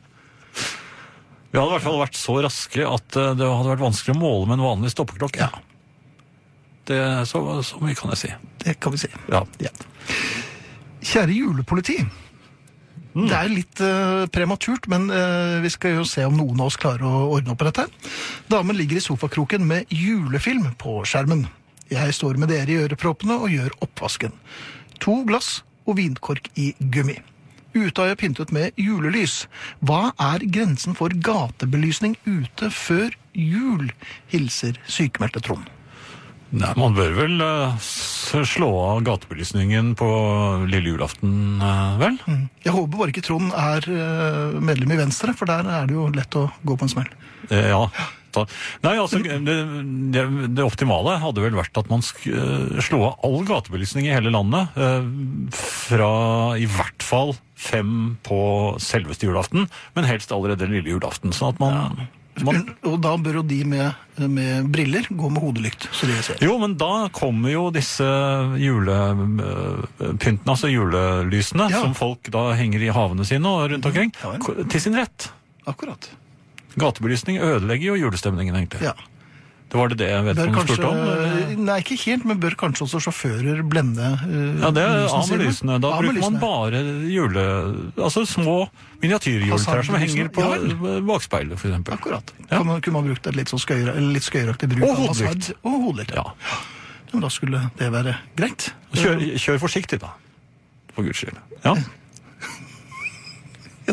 Vi hadde i hvert fall vært så raske at det hadde vært vanskelig å måle med en vanlig stoppeklokke. Ja. Det, så, så mye kan jeg si. Det kan vi si. Ja. Ja. Kjære julepoliti. Mm. Det er litt uh, prematurt, men uh, vi skal jo se om noen av oss klarer å ordne opp på dette. Damen ligger i sofakroken med julefilm på skjermen. Jeg står med dere i øreproppene og gjør oppvasken. To glass og vinkork i gummi. Ute har jeg pyntet med julelys. Hva er grensen for gatebelysning ute før jul? Hilser sykemeldte Trond. Nei, man bør vel uh, slå av gatebelysningen på lille julaften, uh, vel? Mm. Jeg håper bare ikke Trond er uh, medlem i Venstre, for der er det jo lett å gå på en smell. Eh, ja. Da. Nei, altså, det, det, det optimale hadde vel vært at man sk- slå av all gatebelysning i hele landet, uh, fra i hvert fall fem på selveste julaften, men helst allerede lille julaften, sånn at man... Ja. Man... Og da bør jo de med, med briller gå med hodelykt, så de ser. Jo, men da kommer jo disse julepyntene, altså julelysene, ja. Som folk da henger i havene sine og rundt omkring, ja, til sin rett. Akkurat. Gatebelysning ødelegger jo julestemningen, egentlig. Ja. Det var det det jeg vet om du spurte om? Nei, ikke helt, men bør kanskje også sjåfører blende uh, ja, det er av med lysene. Da bruker man bare jule... Altså små miniatyrjuletrær som henger på ja, bakspeilet, for eksempel. Akkurat. Ja. Kan man, kunne man brukt et litt, sånn skøyre, litt skøyraktig bruk og av hasard? Og hodelykt. Ja. Men da skulle det være greit. Kjør, kjør forsiktig, da. For Guds skyld. Ja.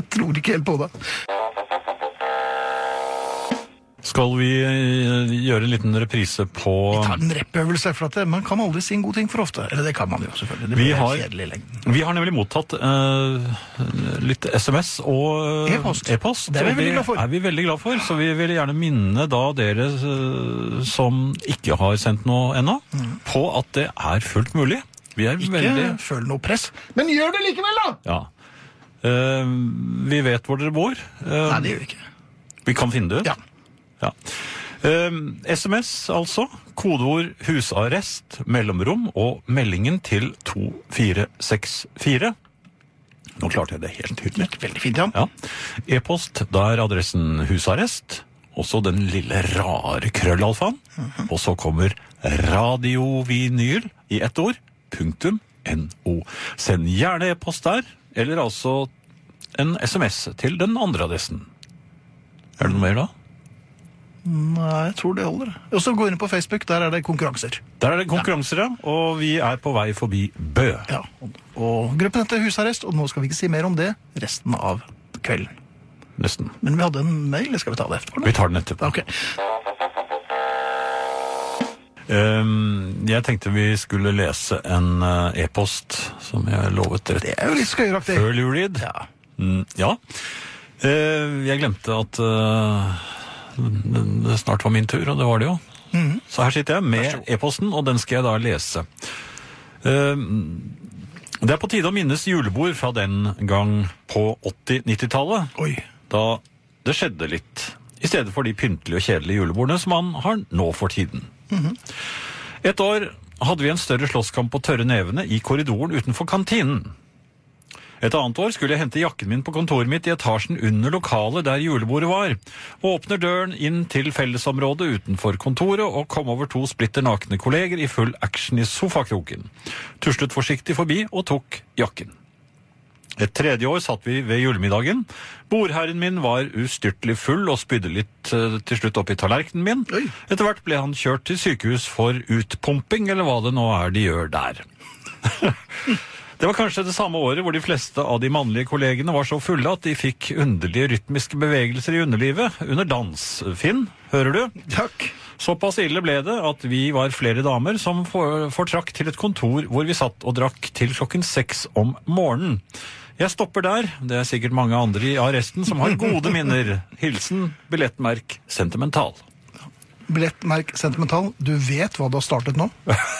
Jeg tror ikke helt på det. Skal vi eh, gjøre en liten reprise på... Vi tar en reppøvelse, for at det, man kan aldri si en god ting for ofte. Eller det kan man jo selvfølgelig. Det Vi blir har, kjedelig i lengden. vi har nemlig mottatt eh, litt sms og eh, E-post. e-post. Det er vi og veldig glad for. er vi veldig glad for, så vi vil gjerne minne da dere eh, som ikke har sendt noe ennå, Mm. på at det er fullt mulig. Vi er Ikke veldig... føl noe press. Men gjør det likevel, da! Ja. Eh, vi vet hvor dere bor. Eh, Nei, det gjør vi ikke. Vi kan finne det ut. Ja. Ja. Um, S M S, altså. Kodeord husarrest, mellomrom og meldingen til to fire seks fire. Nå klarte jeg det helt tydelig. Gikk veldig fint, Jan. Ja. E-post, da er adressen husarrest. Også den lille rare krøllalfaen. Og så kommer radiovinyl i ett ord. Punktum N O. Send gjerne e-post der, eller altså en S M S til den andre adressen. Er det noe mer da? Nei, jeg tror det holder. Og så gå inn på Facebook, der er det konkurranser. Der er det konkurranser, ja. Og vi er på vei forbi Bø. Ja, og, og gruppen heter Husarrest, og nå skal vi ikke si mer om det resten av kvelden. Nesten. Men vi hadde en mail, skal vi ta det etterpå? Vi tar den etterpå. Ok. Um, jeg tenkte vi skulle lese en uh, e-post som jeg lovet rett Det er jo litt skøyeraktig. før Lurid. Ja. Mm, ja. Uh, jeg glemte at uh, det, det snart var min tur, og det var det jo. Mhm. Så her sitter jeg med e-posten, og den skal jeg da lese. Uh, det er på tide å minnes julebord fra den gang på åtti-nittitallet. Oi. Da det skjedde litt, i stedet for de pyntelige og kjedelige julebordene som man har nå for tiden. Mhm. Et år hadde vi en større slåsskamp på tørre nevene i korridoren utenfor kantinen. Et annet år skulle jeg hente jakken min på kontoret mitt i etasjen under lokalet der julebordet var, og åpner døren inn til fellesområdet utenfor kontoret og kom over to splitter nakne kolleger i full action i sofakroken. Tuslet forsiktig forbi og tok jakken. Et tredje år satt vi ved julemiddagen. Bordherren min var ustyrtelig full og spydde litt eh, til slutt opp i tallerkenen min. Oi. Etter hvert ble han kjørt til sykehus for utpumping, eller hva det nå er de gjør der. Det var kanskje det samme året hvor de fleste av de mannlige kollegene var så fulle at de fikk underlige rytmiske bevegelser i underlivet under dans. Finn, hører du? Takk. Såpass ille ble det at vi var flere damer som for- fortrakk til et kontor hvor vi satt og drakk til klokken seks om morgenen. Jeg stopper der. Det er sikkert mange andre i arresten som har gode minner. Hilsen billettmerk sentimental. Billettmerk sentimental. Du vet hva du har startet nå?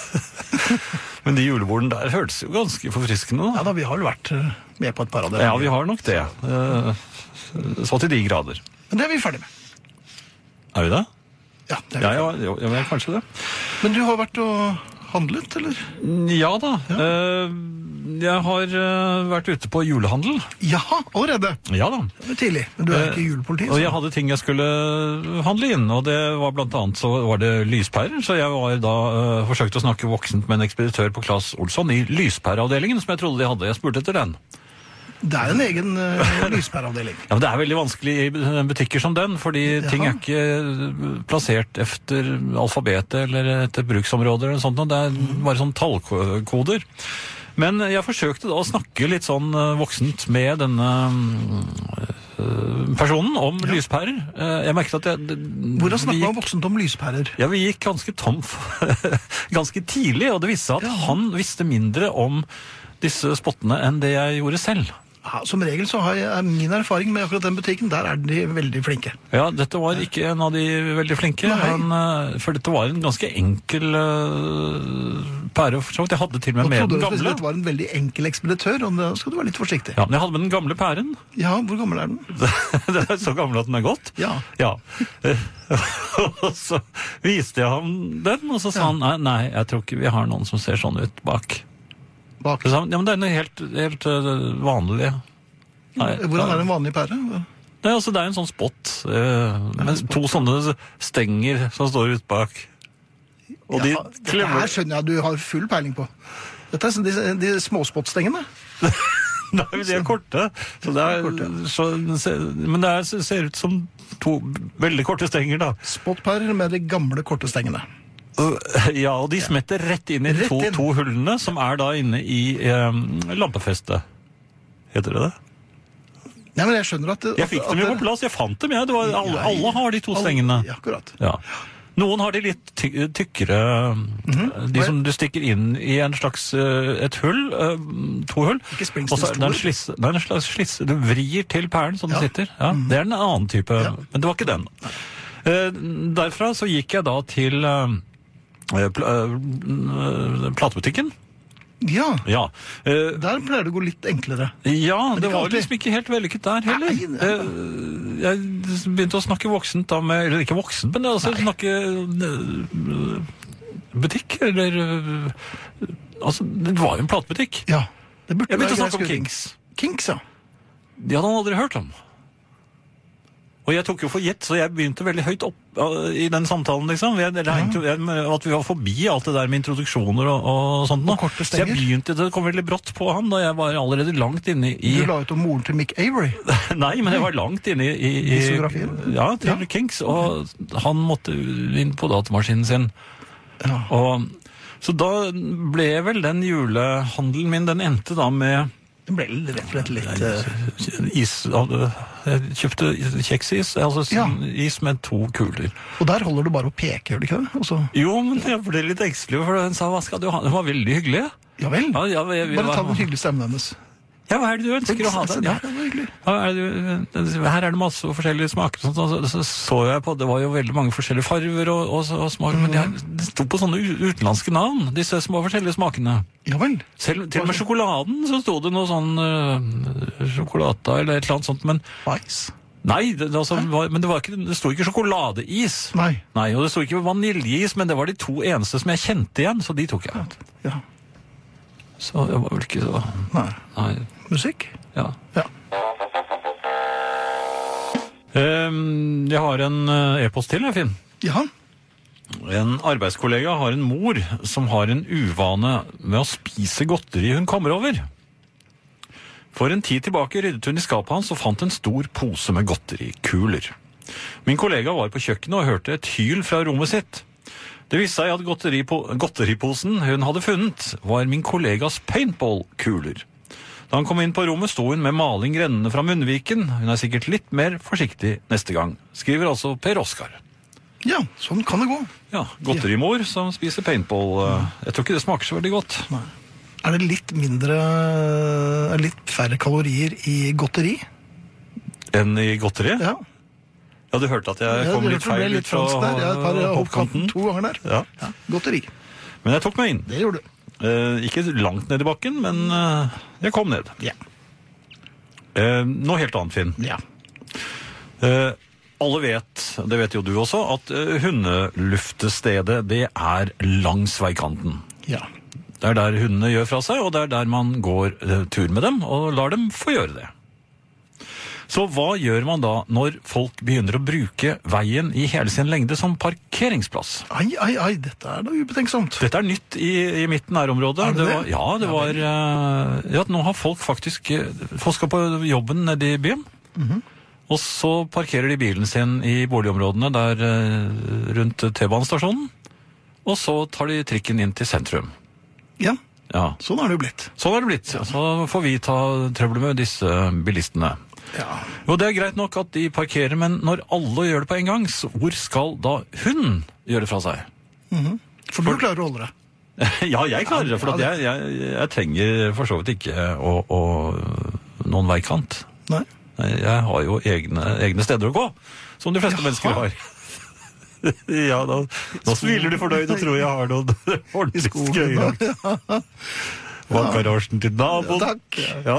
Men de julebordene der hørtes jo ganske forfriskende, Ja da. da, vi har jo vært eh, med på et par av det. Ja, vi har nok det. Eh, Så til de grader. Men det er vi ferdig med. Er vi det? Ja, det er vi Ja, ferdig. ja, ja, ja, kanskje det. Men du har vært og handlet, eller? Ja da. Eh, Jeg har eh, vært ute på julehandel. Jaha, allerede. Ja da. Det er tidlig. Men du er ikke Eh, julepoliti. Og så- jeg hadde ting jeg skulle handle inn, og det var blant annet så var det lyspærer, så jeg var da uh, forsøkte å snakke voksent med en ekspeditør på Claes Olsson i lyspæreavdelingen, som jeg trodde de hadde. Jeg spurte etter den. Det er en egen uh, lyspæreavdeling. Ja, men det er veldig vanskelig i butikker som den, fordi ting er ikke plassert efter alfabetet eller etter bruksområder eller sånt, og det er bare sånn tallkoder. Men jeg forsøkte da å snakke litt sånn uh, voksent med denne uh, personen om lyspærer. Uh, jeg merket at jeg... det- Hvordan vi snakker man gikk- voksent om lyspærer? Ja, vi gikk ganske tom for, ganske tidlig, og det viste seg at han visste mindre om disse spottene enn det jeg gjorde selv. Ja, som regel så har jeg er min erfaring med akkurat den butikken, der er de veldig flinke. Ja, dette var ikke en av de veldig flinke, Nei. men, uh, for dette var en ganske enkel uh, pære. For så vidt. Jeg hadde til og med Og med trodde den du at gamle. dette var en veldig enkel ekspeditør, og da skal du være litt forsiktig. Ja, men jeg hadde med den gamle pæren. Ja, hvor gammel er den? Den er så gammel at den er gått. Ja. Ja. Og så viste jeg ham den, og så sa han, nei, nei, jeg tror ikke vi har noen som ser sånn ut bak. Bak. Så sa han, ja, men den er helt, helt uh, vanlig. Nei, Hvordan er en vanlig pære? Nei, altså, det er en sånn spott, uh, med to sånne stenger som står ut bak. Og de Ja, dette klemmer... her skjønner jeg at du har full peiling på. Dette er sånn de, de småspottstengene. Nei, de er korte. Så det er, Korte. så, men det er, ser ut som to veldig korte stenger, da. Spottpærer med de gamle korte stengene. Ja, og de smetter rett inn i de Rett to, inn. to hullene som er da inne i eh, lampefestet. Heter det det? Nei, men jeg skjønner at... Jeg fikk dem jo på plass, jeg fant dem, jeg. Det var, alle, alle har de to stengene. Ja, akkurat. Ja. Noen har de litt ty tykkere, mm-hmm. de som du stikker inn i en slags, et hull, to hull. Ikke Springsteens to hull? Det er en slags slisse, du vrir til perlen som ja. Det sitter. Ja, mm. Det er en annen type, ja. Men det var ikke den. Derfra så gikk jeg da til pl platebutikken. Ja, ja. Uh, der pleier det å gå litt enklere. Ja, det var liksom ikke helt vellykket der heller. Nei, nei. Uh, jeg begynte å snakke voksent da med, eller ikke voksent, men altså nei. Snakke uh, butikk, eller uh, altså, det var jo en platebutikk. Ja, det burde jeg begynte å snakke om skulle... Kinks. Kinks, ja. De hadde han aldri hørt om. Og jeg tok jo for gjett, så jeg begynte veldig høyt opp uh, i den samtalen, liksom. Jeg regnet jo ja. At vi var forbi alt det der med introduksjoner og, og sånt. Og korte så jeg begynte, det kom veldig brått på han, da jeg var allerede langt inne i... Du la ut om moren til Mick Avery? Nei, men jeg var langt inne i... i, i Disografien? Ja, til ja. Kinks, og han måtte inn på datamaskinen sin. Ja. Og, så da ble vel den julehandelen min, den endte da med... Det ble rett og slett litt... Uh... Is, jeg kjøpte kjeksis, altså ja. Is med to kuler. Og der holder du bare å peke, gjør du ikke det? Også... Jo, men jeg ble litt eksklusiv, for hun sa, hva skal du ha? Den var veldig hyggelig. Ja vel, ja, ja, jeg, bare ta den hyggelige stemmen hennes. Ja, hva er det du ønsker å ha den? Ja. Ja, er det, her er det masse forskjellige smaker. Så, så, så så jeg på, det var jo veldig mange forskjellige farver og, og, og smaker, mm. men de, de sto på sånne utenlandske navn, disse små forskjellige smakene. Ja vel. Selv, til og med sjokoladen så sto det noe sånn uh, sjokolata eller et eller annet sånt, men... Ice? Nei, det, altså, var, men det, var ikke, det stod ikke sjokoladeis. Nei. Nei, og det stod ikke vaniljeis, men det var de to eneste som jeg kjente igjen, så de tok jeg. Ja. Så det var vel ikke så... Nei. Nei. Musikk? Ja. Ja. Um, jeg har en e-post til, jeg, Finn. Ja. En arbeidskollega har en mor som har en uvane med å spise godteri hun kommer over. For en tid tilbake ryddet hun i skapet hans og fant en stor pose med godterikuler. Min kollega var på kjøkkenet og hørte et hyl fra rommet sitt. Det viste seg at godteripo godteriposen hun hadde funnet var min kollegas paintball-kuler. Da han kom inn på rommet sto hun med maling rennende fra munnviken. Hun er sikkert litt mer forsiktig neste gang, skriver altså Per Oskar. Ja, sånn kan det gå. Ja, godterimor som spiser paintball. Jeg tror ikke det smaker så veldig godt. Nei. Er det litt mindre, er det litt færre kalorier i godteri? Enn i godteri? Ja. Ja, du hørte at jeg kom ja, litt feil litt fra popkanten. To ganger der. Ja. Ja, godteri. Men jeg tok meg inn. Det gjorde du. Eh, ikke langt ned i bakken, men eh, jeg kom ned. Ja. Eh, noe helt annet, Finn. Ja. Eh, alle vet, det vet jo du også, at eh, hundeluftestedet, det er langs veikanten. Ja. Det er der hundene gjør fra seg, og det er der man går eh, tur med dem, og lar dem få gjøre det. Så hva gjør man da når folk begynner å bruke veien i hele sin lengde som parkeringsplass? Ai, ai, ai, dette er da ubetenksomt. Dette er nytt i, i mitt nærområde. Er det det? Var, ja, det ja, var... Uh, ja, nå har folk faktisk... Folk skal på jobben nede i byen, mm-hmm. og så parkerer de bilen sin i boligområdene der uh, rundt T-banestasjonen, og så tar de trikken inn til sentrum. Ja, ja. Sånn er det jo blitt. Sånn er det blitt. Ja. Så får vi ta trøbbel med disse bilistene. Ja. Jo, det er greit nok at de parkerer, men når alle gjør det på en gang, så hvor skal da hun gjøre det fra seg? Mm-hmm. For du klarer å holde det. Ja, jeg klarer det, for ja, jeg, jeg, jeg trenger for så vidt ikke å, å, noen veikant. Nei. Jeg har jo egne, egne steder å gå, som de fleste Jaha. mennesker har. Ja, da, nå smiler du fornøyd og tror jeg har noen ordentlig skøyer. Ja. Bakgarasjen til naboen. Ja, takk. Ja.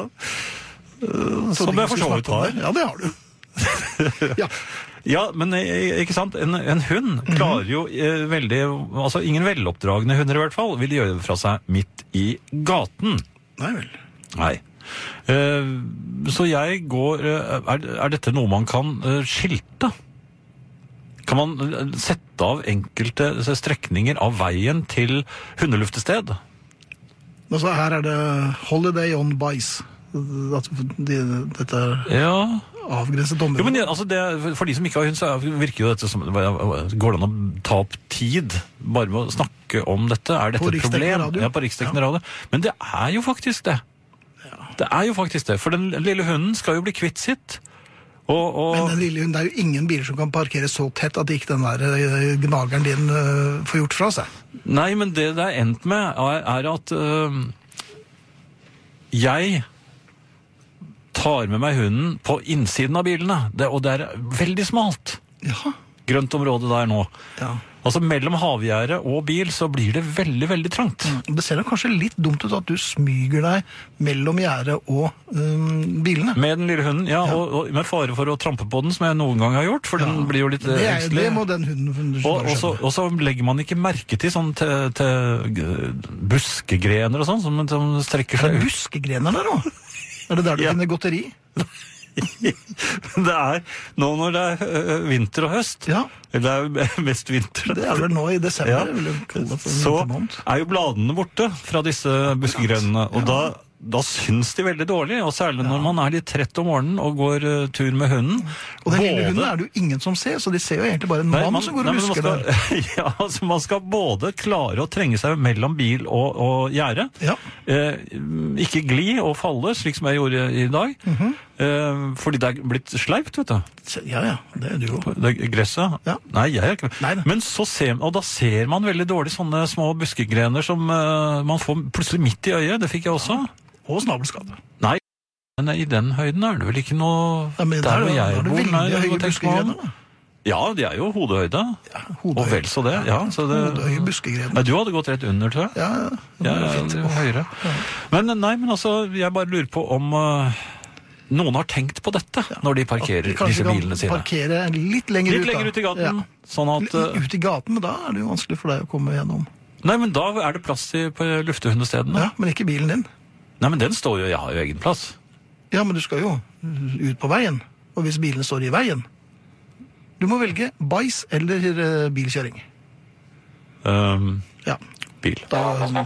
Som jeg for så vidt har. Ja, det har du. Ja. Ja, men ikke sant, en, en hund klarer jo eh, veldig, altså ingen veloppdragne hunder i hvert fall, vil gjøre det fra seg midt i gaten. Nei vel. Nei. Eh, så jeg går, er, er dette noe man kan eh, skilte? Kan man sette av enkelte strekninger av veien til hundeluftested? Altså her er det Holiday on Bike. At de, dette er ja. avgrenset område. Jo, men altså det, for de som ikke har hund, så virker jo dette som... Går det an å ta opp tid bare med å snakke om dette? Er dette et problem? Radio. Ja, på riksdekkende ja. radio. Men det er jo faktisk det. Ja. Det er jo faktisk det, for den lille hunden skal jo bli kvitt sitt. Og, og... Men den lille hunden, det er jo ingen biler som kan parkere så tett at ikke den der uh, gnageren din uh, får gjort fra seg. Nei, men det det er endt med er, er at uh, jeg tar med meg hunden på innsiden av bilene, det, og det er veldig smalt. Ja. Grønt område der nå. Ja. Altså mellom havgjerde og bil så blir det veldig, veldig trangt. Mm. Det ser da kanskje litt dumt ut at du smyger deg mellom gjerde og um, bilene. Med den lille hunden, ja, ja. Og, og med fare for å trampe på den, som jeg noen gang har gjort, for ja. Den blir jo litt det, er, engstelig. Det må den hunden og, og, så, og så legger man ikke merke til sånn til, til buskegrener og sånn, som, som strekker seg ut. Er det buskegrener der også? Er det der du ja. Finner godteri? Det er nå når det er vinter og høst. Ja. Det er mest vinter. Det er vel nå i desember. Ja. Så er jo bladene borte fra disse buskegrenene, og ja. da, da syns de veldig dårlig, og særlig når ja. Man er litt trett om morgenen og går uh, tur med hunden. Og den både... lille hunden er det jo ingen som ser, så de ser jo egentlig bare en nei, mann man, som går og busker der. Ja, altså man skal både klare å trenge seg mellom bil og, og gjerde, ja. eh, ikke gli og falle, slik som jeg gjorde i dag, mm-hmm. eh, fordi det er blitt sleipt, vet du. Ja, ja, det er du jo. Det er gresset? Ja. Nei, jeg er ikke. Nei, men så ser man, og da ser man veldig dårlig sånne små buskegrener som uh, man får plutselig midt i øyet, det fikk jeg også. Ja. Og snabelskade. Nei, men i den høyden er det vel ikke noe... Ja, men der hvor jeg bor, nei, høye buskegrener, da. Ja, de er jo hodehøyde. Ja, hodehøyde. Og vel så det, ja. Så det... Hodehøye buskegrener. Nei, du hadde gått rett under, tror jeg. Ja, ja. Det ja, fint. Ja, høyere. Ja. Men nei, men altså, jeg bare lurer på om uh, noen har tenkt på dette ja. Når de parkerer de disse bilene sine. Parkere litt lenger litt ut, da. Litt lenger ut i gaten. Ja. Sånn at... Uh... Ut i gaten, men da er det jo vanskelig for deg å komme gjennom. Nei, men da er det plass til på luftehundestedene. Ja, men ikke bilen din. Nei, men den står jo, jeg har jo egen plass. Ja, men du skal jo ut på veien. Og hvis bilen står i veien, du må velge bæsj eller uh, bilkjøring. Um, ja. Bil. Da,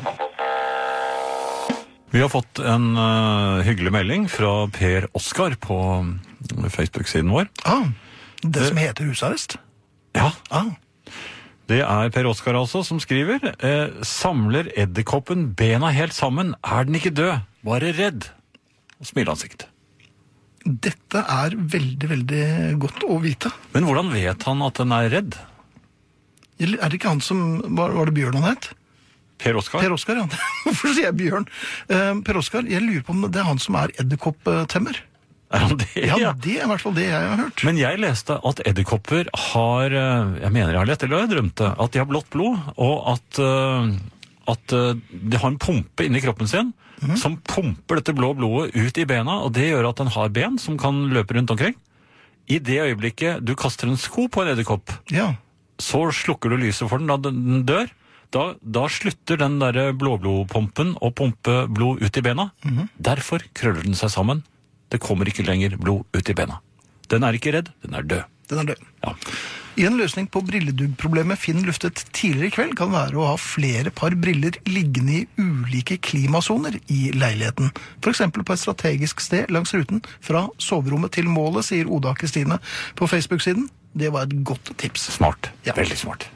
Vi har fått en uh, hyggelig melding fra Per Oskar på Facebook-siden vår. Ah, det som heter husarrest? Ja. Ah. Det er Per Oskar altså som skriver eh, samler edderkoppen bena helt sammen, er den ikke død, bare redd. Og smileansikt. Dette er veldig, veldig godt å vite. Men hvordan vet han at den er redd? Er det ikke han som, var, var det Bjørn han het? Per Oskar? Per Oskar, ja. Hvorfor sier jeg Bjørn? Eh, Per Oskar, jeg lurer på om det er han som er edderkopptemmer. Er han det? Ja, ja, det er i hvert fall det jeg har hørt. Men jeg leste at edderkopper har, jeg mener jeg har lett, eller jeg drømte, at de har blått blod, og at, at de har en pumpe inni kroppen sin, mm. som pumper dette blå blodet ut i bena, og det gjør at den har ben som kan løpe rundt omkring. I det øyeblikket du kaster en sko på en edderkopp, ja. Så slukker du lyset for den da den dør. Da, da slutter den der blåblodpumpen å pumpe blod ut i bena. Mm. Derfor krøller den seg sammen. Det kommer ikke lenger blod ut i bena. Den er ikke redd, den er død. Den er død. Ja. En løsning på brilleduggproblemet Finn luftet tidligere i kveld kan være å ha flere par briller liggende i ulike klimasoner i leiligheten. For eksempel på et strategisk sted langs ruten fra soverommet til målet, sier Oda Kristine på Facebook-siden. Det var et godt tips. Smart. Ja. Veldig smart.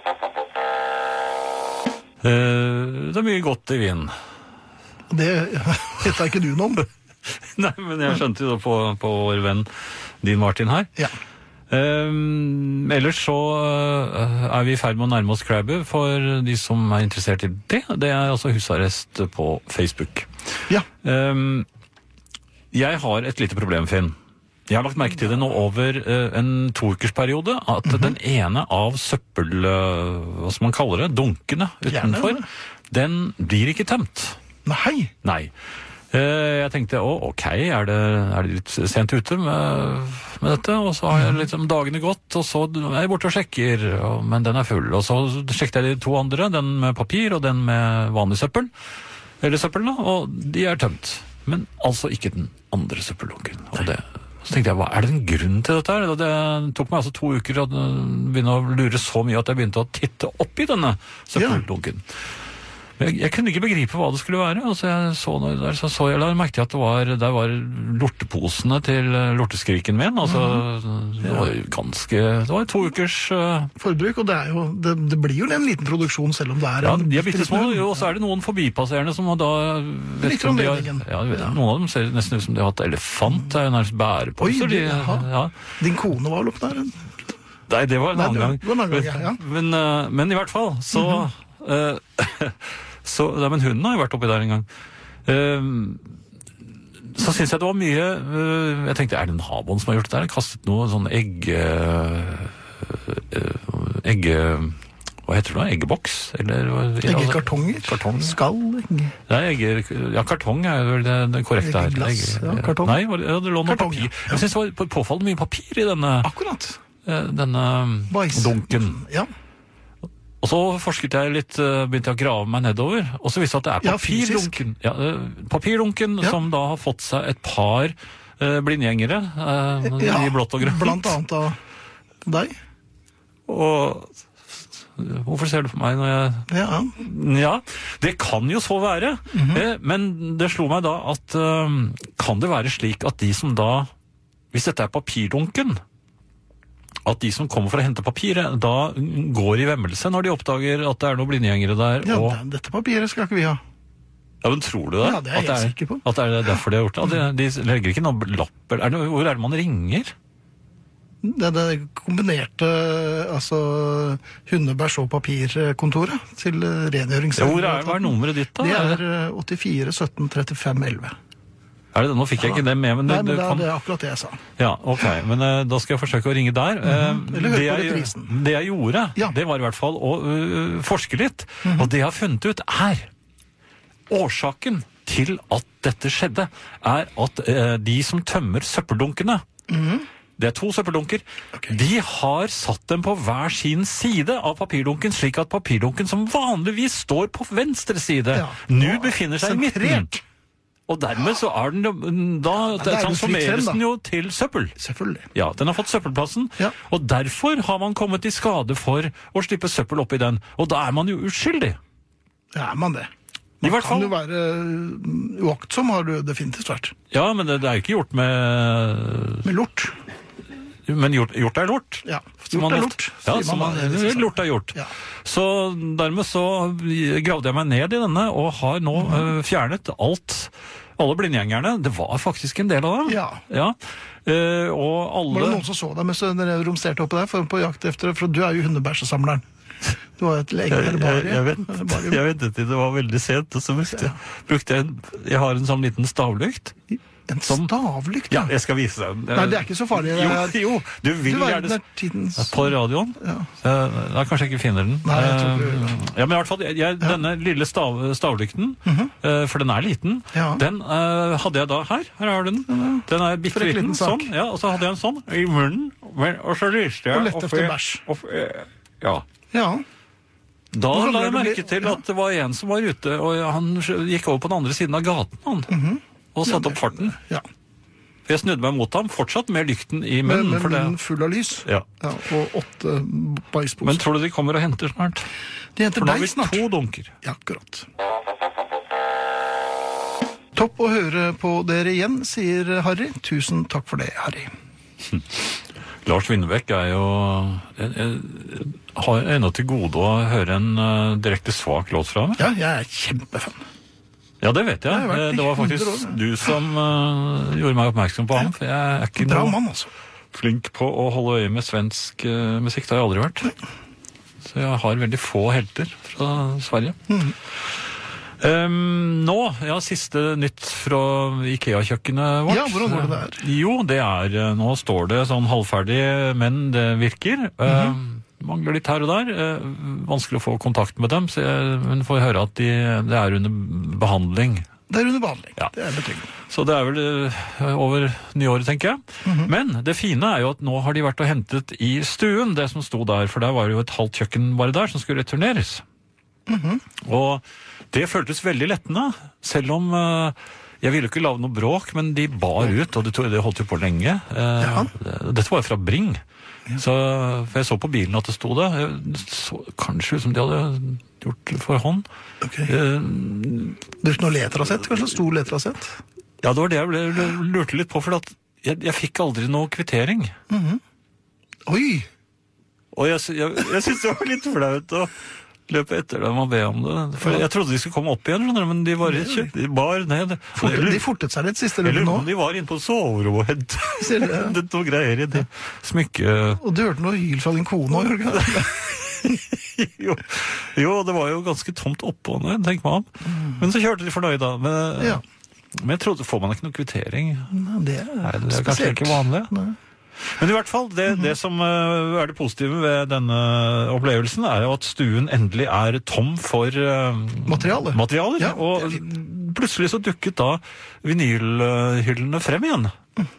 Uh, det er mye godt i vinen. Det vet ikke du noe om. Nei, men jeg skjønte jo på, på vår venn din Martin her. Ja. Um, ellers så uh, er vi i ferd med å nærme oss Crabbe for de som er interessert i det. Det er altså husarrest på Facebook. Ja. Um, jeg har et lite problem, Finn. Jeg har lagt merke til det nå over uh, en to-ukersperiode, at mm-hmm. den ene av søppel, uh, hva skal man kalle det, dunkene utenfor, Gjerne. Den blir ikke tømt. Nei. Nei. Jeg tenkte, å, ok, er det, er det litt sent ute med, med dette? Og så har jeg liksom dagene gått, og så er jeg borte og sjekker, og, men den er full. Og så sjekket jeg de to andre, den med papir og den med vanlig søppel, eller søppel da, og de er tømt. Men altså ikke den andre søppeldunken. Og det, så tenkte jeg, hva er det en grunn til dette her? Det tok meg altså to uker å begynne å lure så mye at jeg begynte å titte opp i denne søppeldunken. Ja. Jeg, jeg kunne ikke begripe hva det skulle være. Altså jeg så noe der, så så jeg, da merkte jeg at det var, der var lorteposene til lorteskriken min. Altså, mm-hmm. det var ganske, det var to ukers uh... forbruk, og det er jo, det, det blir jo en liten produksjon selv om det er ja, en... de er bitte små, og så er det noen forbipasserende som da... Litt om ledningen. Ja, ja. Noen av dem ser nesten ut som de har hatt elefant, det er jo nærmest bæreposer. Oi, de, ja. Din kone var vel opp der? Nei, det var en annen gang. Det var en annen gang, ja. Men, men, men i hvert fall, så... Mm-hmm. Uh, Så, ja, men hunden har jo vært oppi der en gang. Uh, så synes jeg det var mye... Uh, jeg tenkte, er det en havbånd som har gjort det der? Jeg kastet noe sånn egg... Uh, uh, egg... Hva heter det da? Eggeboks? Eller, Eggekartonger? Kartong. Skall? Egg. Nei, egge, ja, kartong er vel det, det korrekte her. Eggeglass, ja, kartong. Nei, det, det lå noe Kartong, papir. ja. Jeg synes det var påfallende mye papir i denne... Akkurat. Uh, denne Bais. dunken. Ja. Og så forsket jeg litt, begynte jeg å grave meg nedover, og så visste jeg at det er papirdunken, ja, papirdunken ja. Som da har fått seg et par uh, blindgjengere uh, ja, i blått og grønt. Blant annet av deg. Og hvorfor ser du på meg når jeg... Ja. Ja, det kan jo så være, mm-hmm. eh, men det slo meg da at uh, kan det være slik at de som da, hvis dette er papirdunken, at de som kommer for å hente papiret, da går i vemmelse når de oppdager at det er noen blindgjengere der. Ja, og... det, dette papiret skal ikke vi ha. Ja, men tror du det? Ja, det er jeg helt sikker på. At det er derfor de har gjort det? De, de legger ikke noen lapper. Er det, hvor er det man ringer? Det er det kombinerte, altså, hundebærs- og papirkontoret til rengjøringssengen. Ja, hvor er, hva er nummeret ditt da? Det er åttifire sytten trettifem elleve. Er det det? Nå fikk jeg ikke det med, men... Nei, men det, kan... det er akkurat det jeg sa. Ja, ok, men uh, da skal jeg forsøke å ringe der. Mm-hmm. Eller høre det på jeg, reprisen. Det jeg gjorde, ja. Det var i hvert fall å uh, forske litt, mm-hmm. og det jeg har funnet ut er årsaken til at dette skjedde, er at uh, de som tømmer søppeldunkene, mm-hmm. det er to søppeldunker, okay. De har satt dem på hver sin side av papirdunken, slik at papirdunken som vanligvis står på venstre side, ja. Nå befinner seg i midten. Og dermed så er den da ja, transformeres den jo til søppel. Selvfølgelig. Ja, den har fått søppelplassen, ja. Og derfor har man kommet i skade for å slippe søppel opp i den. Og da er man jo uskyldig. Ja, er man det. Man I hvert fall. Kan jo være uaktsom, har du definitivt vært. Ja, men det, det er ikke gjort med... Med lort. Men gjort, gjort er lort. Ja, gjort er lort. Ja, så man, lort er gjort. Ja. Så dermed så gravde jeg meg ned i denne, og har nå mm. uh, fjernet alt, alle blindgjengerne. Det var faktisk en del av dem. Ja. Ja. Uh, og alle... Var det noen som så deg mens dere romsterte oppe der, for på jakt efter, for du er jo hundebæsjesamleren. Du var et lenge eller bare... Jeg, jeg, vet, bare... jeg vet det, det var veldig sent, og så brukte, ja. brukte jeg, jeg har en sånn liten stavlykt. En stavlykt? Ja, jeg skal vise deg. Nei, det er ikke så farlig. Jo, jo, du vil du gjerne... Tidens... På radioen? Ja. Da kanskje jeg ikke finner den. Nei, jeg tror du... Ja, men i hvert fall, jeg, ja. Denne lille stav, stavlykten, mm-hmm. uh, for den er liten, ja. Den uh, hadde jeg da her. Her har du den. Ja. Den er bitte liten, sånn. Ja, og så hadde jeg en sånn i munnen, og så lyste jeg... Og lett efter bæsj. Ja. Ja. Da la jeg merke til at det var en som var ute, og han gikk over på den andre siden av gaten, han. Mm-hmm. Og satte opp farten. Ja. Jeg snudde meg mot ham, fortsatt med lykten i munnen. Med munnen det... full av lys. Ja. Ja. Og åtte bæsjposer. Men tror du de kommer og henter snart? De henter deg snart. For da har vi to dunker. Ja, akkurat. Topp å høre på dere igjen, sier Harry. Tusen takk for det, Harry. Hm. Lars Winnerbäck er jo... Jeg, jeg, har ennå til gode å høre en uh, direkte svak låt fra ham. Ja, jeg er kjempefan. Ja, det vet jeg. jeg det var faktisk du som uh, gjorde meg oppmerksom på ham. For jeg er ikke Bra noe mann, altså. flink på å holde øye med svensk uh, musikk. Det har jeg aldri vært. Så jeg har veldig få helter fra Sverige. Mm. Um, nå, ja, siste nytt fra IKEA-kjøkkenet vårt. Ja, hvordan går det der? Jo, det er, nå står det sånn halvferdig, men det virker. Mm-hmm. Um, mangler litt her og der. Eh, vanskelig å få kontakt med dem, så jeg får høre at de, det er under behandling. Det er under behandling, ja. Det er betryggende. Så det er vel eh, over nyåret, tenker jeg. Mm-hmm. Men det fine er jo at nå har de vært og hentet i stuen, det som sto der, for der var jo et halvt kjøkken bare der som skulle returneres. Mm-hmm. Og det føltes veldig lettende, selv om... Eh, jeg ville jo ikke lave noe bråk, men de bar ut, og det, tog, det holdt jo på lenge. Eh, Ja. Dette var fra Bring. Så, for jeg så på bilen at det sto det. Det så kanskje ut som de hadde gjort det for hånd. Ok. Eh, Brukt noe letrasett, kanskje? Stor letrasett? ja, det var det jeg ble, lurte litt på, for at jeg, jeg fikk aldri noe kvittering. Oi! Og jeg, sy- jeg, jeg synes det var litt flaut å løpe etter dem og be om det. For jeg trodde de skulle komme opp igjen, skjønner du, men de bare kjøp, de bar ned. Fort, Jeg lurer- de fortet seg litt siste jeg runde lurer nå. på om de var inne på soverommet og hentet Ser du det? hentet noe greier i det smykke... Og du hørte noe hyl fra din kone òg, gjorde du ikke? jo, jo, det var jo ganske tomt oppå ned, tenk meg om. Men så kjørte de fornøyd da. Men, Ja. men jeg trodde, får man ikke noe kvittering? Nei, det er, Nei, det er kanskje spesielt. ikke vanlig. Nei. Men i hvert fall, det, det som uh, er det positive ved denne opplevelsen, er jo at stuen endelig er tom for uh, Materiale. materialer. Ja, og det er plutselig så dukket da vinylhyllene frem igjen.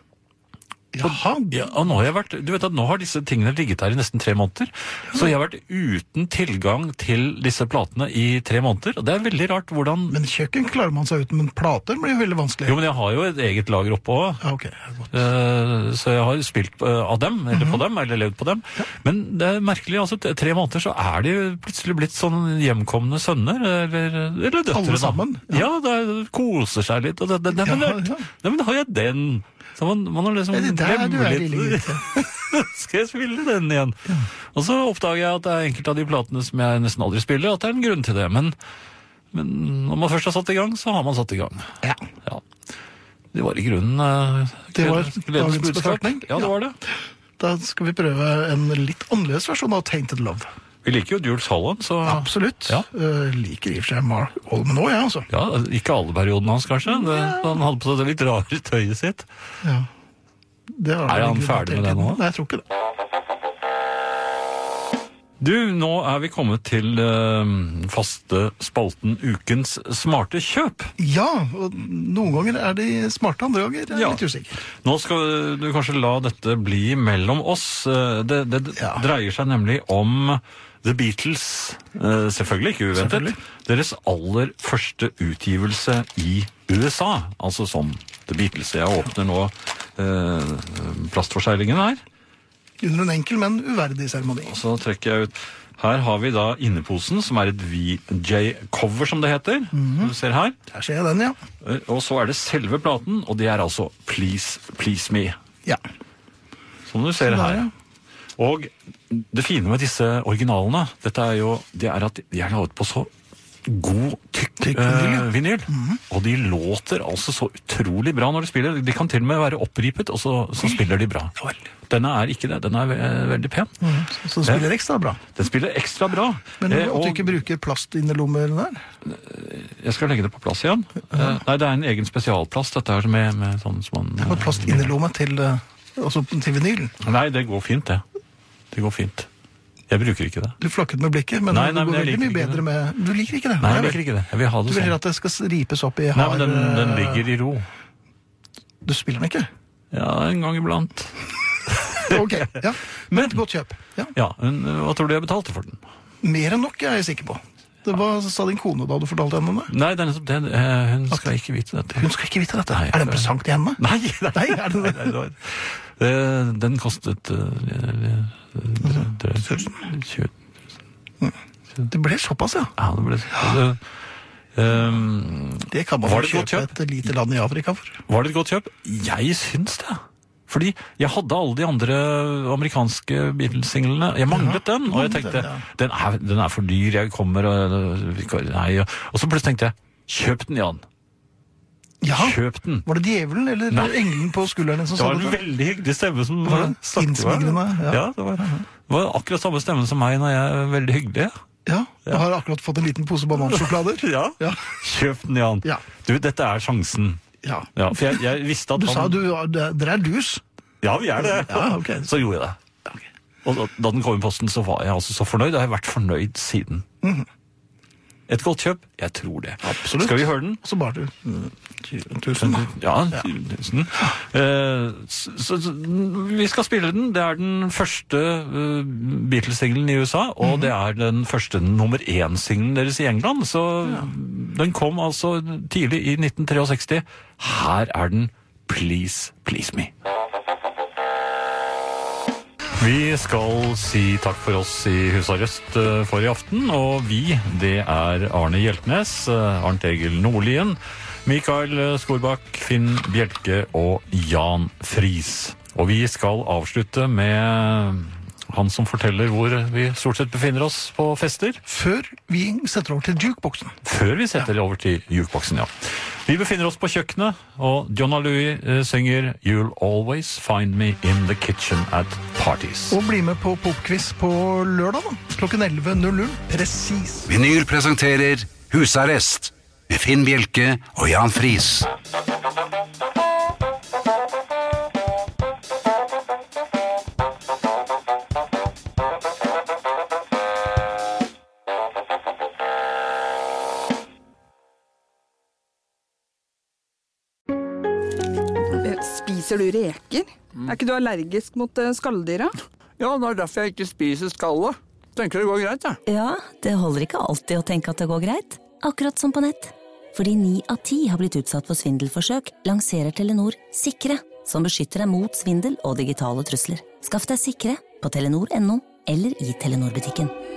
Jaha, Ja, og nå har jeg vært, du vet at nå har disse tingene ligget her i nesten tre måneder, så jeg har vært uten tilgang til disse platene i tre måneder, og det er veldig rart hvordan... men kjøkken klarer man seg uten, men plater blir jo veldig vanskelig. Jo, men jeg har jo et eget lager oppe også. Ja, ok. Godt. Eh, Så jeg har spilt eh, av dem, eller Mhm. på dem, eller levd på dem. Men det er merkelig, altså t- tre måneder så er de plutselig blitt sånn hjemkomne sønner, eller, eller døtre. Alle da. sammen, Ja, det er- koser seg litt. Og det, det, det, Ja, men, ja. Nei, men da har jeg den. Så man, man har liksom Er det der du glemmer er, litt. lille gutt? Skal jeg spille den igjen? Og så oppdager jeg at det er enkelte av de platene som jeg nesten aldri spiller, at det er en grunn til det. Men, men når man først har satt i gang, så har man satt i gang. Ja. Ja. Det var i grunnen uh, Det var gledens dagens budskap. betraktning? Ja, det Ja. var det. Da skal vi prøve en litt annerledes versjon av Tainted Love. Vi liker jo Jules Holland, så Absolutt. Ja. Uh, liker i og for seg Mark Holman òg, jeg, altså. ja, ikke alle periodene hans, kanskje. Det, han hadde på seg det litt rare tøyet sitt. Ja. Det har Er vel han ikke ferdig hele med det tiden. nå? Nei, jeg tror ikke det. Du, nå er vi kommet til eh, faste spalten Ukens smarte kjøp. Ja, og noen ganger er de smarte, andre ganger er jeg Ja. litt usikker. Nå skal du kanskje la dette bli mellom oss. Eh, Det, det Ja. dreier seg nemlig om The Beatles, eh, selvfølgelig ikke uventet, Selvfølgelig. deres aller første utgivelse i U S A, altså som The Beatles. Jeg åpner nå eh, plastforseglingen her, Under en enkel, men uverdig seremoni. og så trekker jeg ut. Her har vi da inneposen, som er et V J-cover, som det heter. Du ser her. Der ser jeg den, ja. Eh, Og så er det selve platen, og det er altså Please, Please Me, Ja. som du ser Så der, her. ja. Og det fine med disse originalene, dette er jo, det er at de er laget på så god, tykk, Tykk eh, vinyl, ja. vinyl. Og de låter altså så utrolig bra når de spiller. De kan til og med være oppripet, og så, så spiller de bra. Denne er ikke det, den er ve- veldig pen. Mhm. Så den spiller ekstra bra. Den spiller ekstra bra. Men Eh, at og du ikke bruker plastinnerlommer der? jeg skal legge det på plass igjen. Eh, nei, det er en egen spesialplast, dette her med, med sånn som man... Og plastinnerlomme til, eh, altså til vinylen. Nei, det går fint det. Det går fint. Jeg bruker ikke det. Du flakket med blikket, men Nei, nei, det men går jeg veldig mye liker ikke bedre med... Du liker ikke det? Nei, jeg vel. liker ikke det. Jeg vil ha Du det vil heller sånn. at det skal ripes opp i Nei, hard... men den, den eh, ligger i ro. Du spiller den ikke? Ja, en gang iblant. Ok, ja. Men et godt kjøp. Ja. Ja, men øh, hva tror du jeg betalte for den? Mer enn nok er jeg sikker på. Det var, sa din kone da du fortalte henne det? Nei, det er nettopp det. eh, Hun skal ikke vite dette. Hun skal ikke vite dette. Nei, er det en det- presang til henne? Nei, nei, Nei, er det det? nei, det var, eh, den kostet uh, tjue Det ble såpass, ja. Ja, det ble det, um, Det kan man Var jo det et godt kjøpe et lite land i Afrika for. Var det et godt kjøp? Jeg syns det. Fordi jeg hadde alle de andre amerikanske Beatles-singlene. Jeg manglet Ja, den, og jeg manglet tenkte, den, ja. den er, den er for dyr, jeg kommer og... Nei, og, og så plutselig tenkte jeg, kjøp den, Jan. Ja, Kjøp den. var det djevelen eller Nei. engelen på skulderen som Det sa var en det? veldig hyggelig stemme som Var det? snakket med meg. Innsmigrende, ja. Ja, det var, det var akkurat samme stemme som meg når jeg er veldig hyggelig. Ja, jeg har akkurat fått en liten pose banansjokolader. Ja. Ja. Kjøp den, Jan. Ja. Du, dette er sjansen. Ja. Ja, for jeg, jeg visste at Du sa han... du, det- dere er dus. Ja, vi er det. Ja, ok. Så gjorde jeg det. Og da, da den kom i posten, så var jeg altså så fornøyd. Jeg har vært fornøyd siden. Et godt kjøp? Jeg tror det. Absolutt. Skal vi høre den? Så bare tjue tusen. Ja, tjue tusen. Eh, så, så, så, vi skal spille den. Det er den første uh, Beatles-singlen i U S A, og mm-hmm. det er den første nummer én-singlen deres i England. Så ja. Den kom altså tidlig i nitten sekstitre. Her er den Please, Please Me. Vi skal si takk for oss i Husarrest for i aften, og vi, det er Arne Hjeltnes, Arnt Egil Nordlien, Mikael Skorbakk, Finn Bjelke og Jan Friis. Og vi skal avslutte med han som forteller hvor vi stort sett befinner oss på fester. Før vi setter over til jukeboksen. Før vi setter ja. over til jukeboksen, ja. Vi befinner oss på kjøkkenet, og Jonna Louie eh, synger You'll Always Find Me in the Kitchen at Parties. Og bli med på popquiz på lørdag da, klokken elleve null null, presis. Vinyl presenterer Husarrest med Finn Bjelke og Jan Friis. Spiser du reker? Er ikke du allergisk mot uh, skalldyra? Ja, det er derfor jeg ikke spiser skallet. Tenker det går greit, ja. Ja, det holder ikke alltid å tenke at det går greit. Akkurat som på nett. Fordi ni av ti har blitt utsatt for svindelforsøk, lanserer Telenor Sikre, som beskytter deg mot svindel og digitale trusler. Skaff deg Sikre på telenor punktum no eller i Telenor-butikken.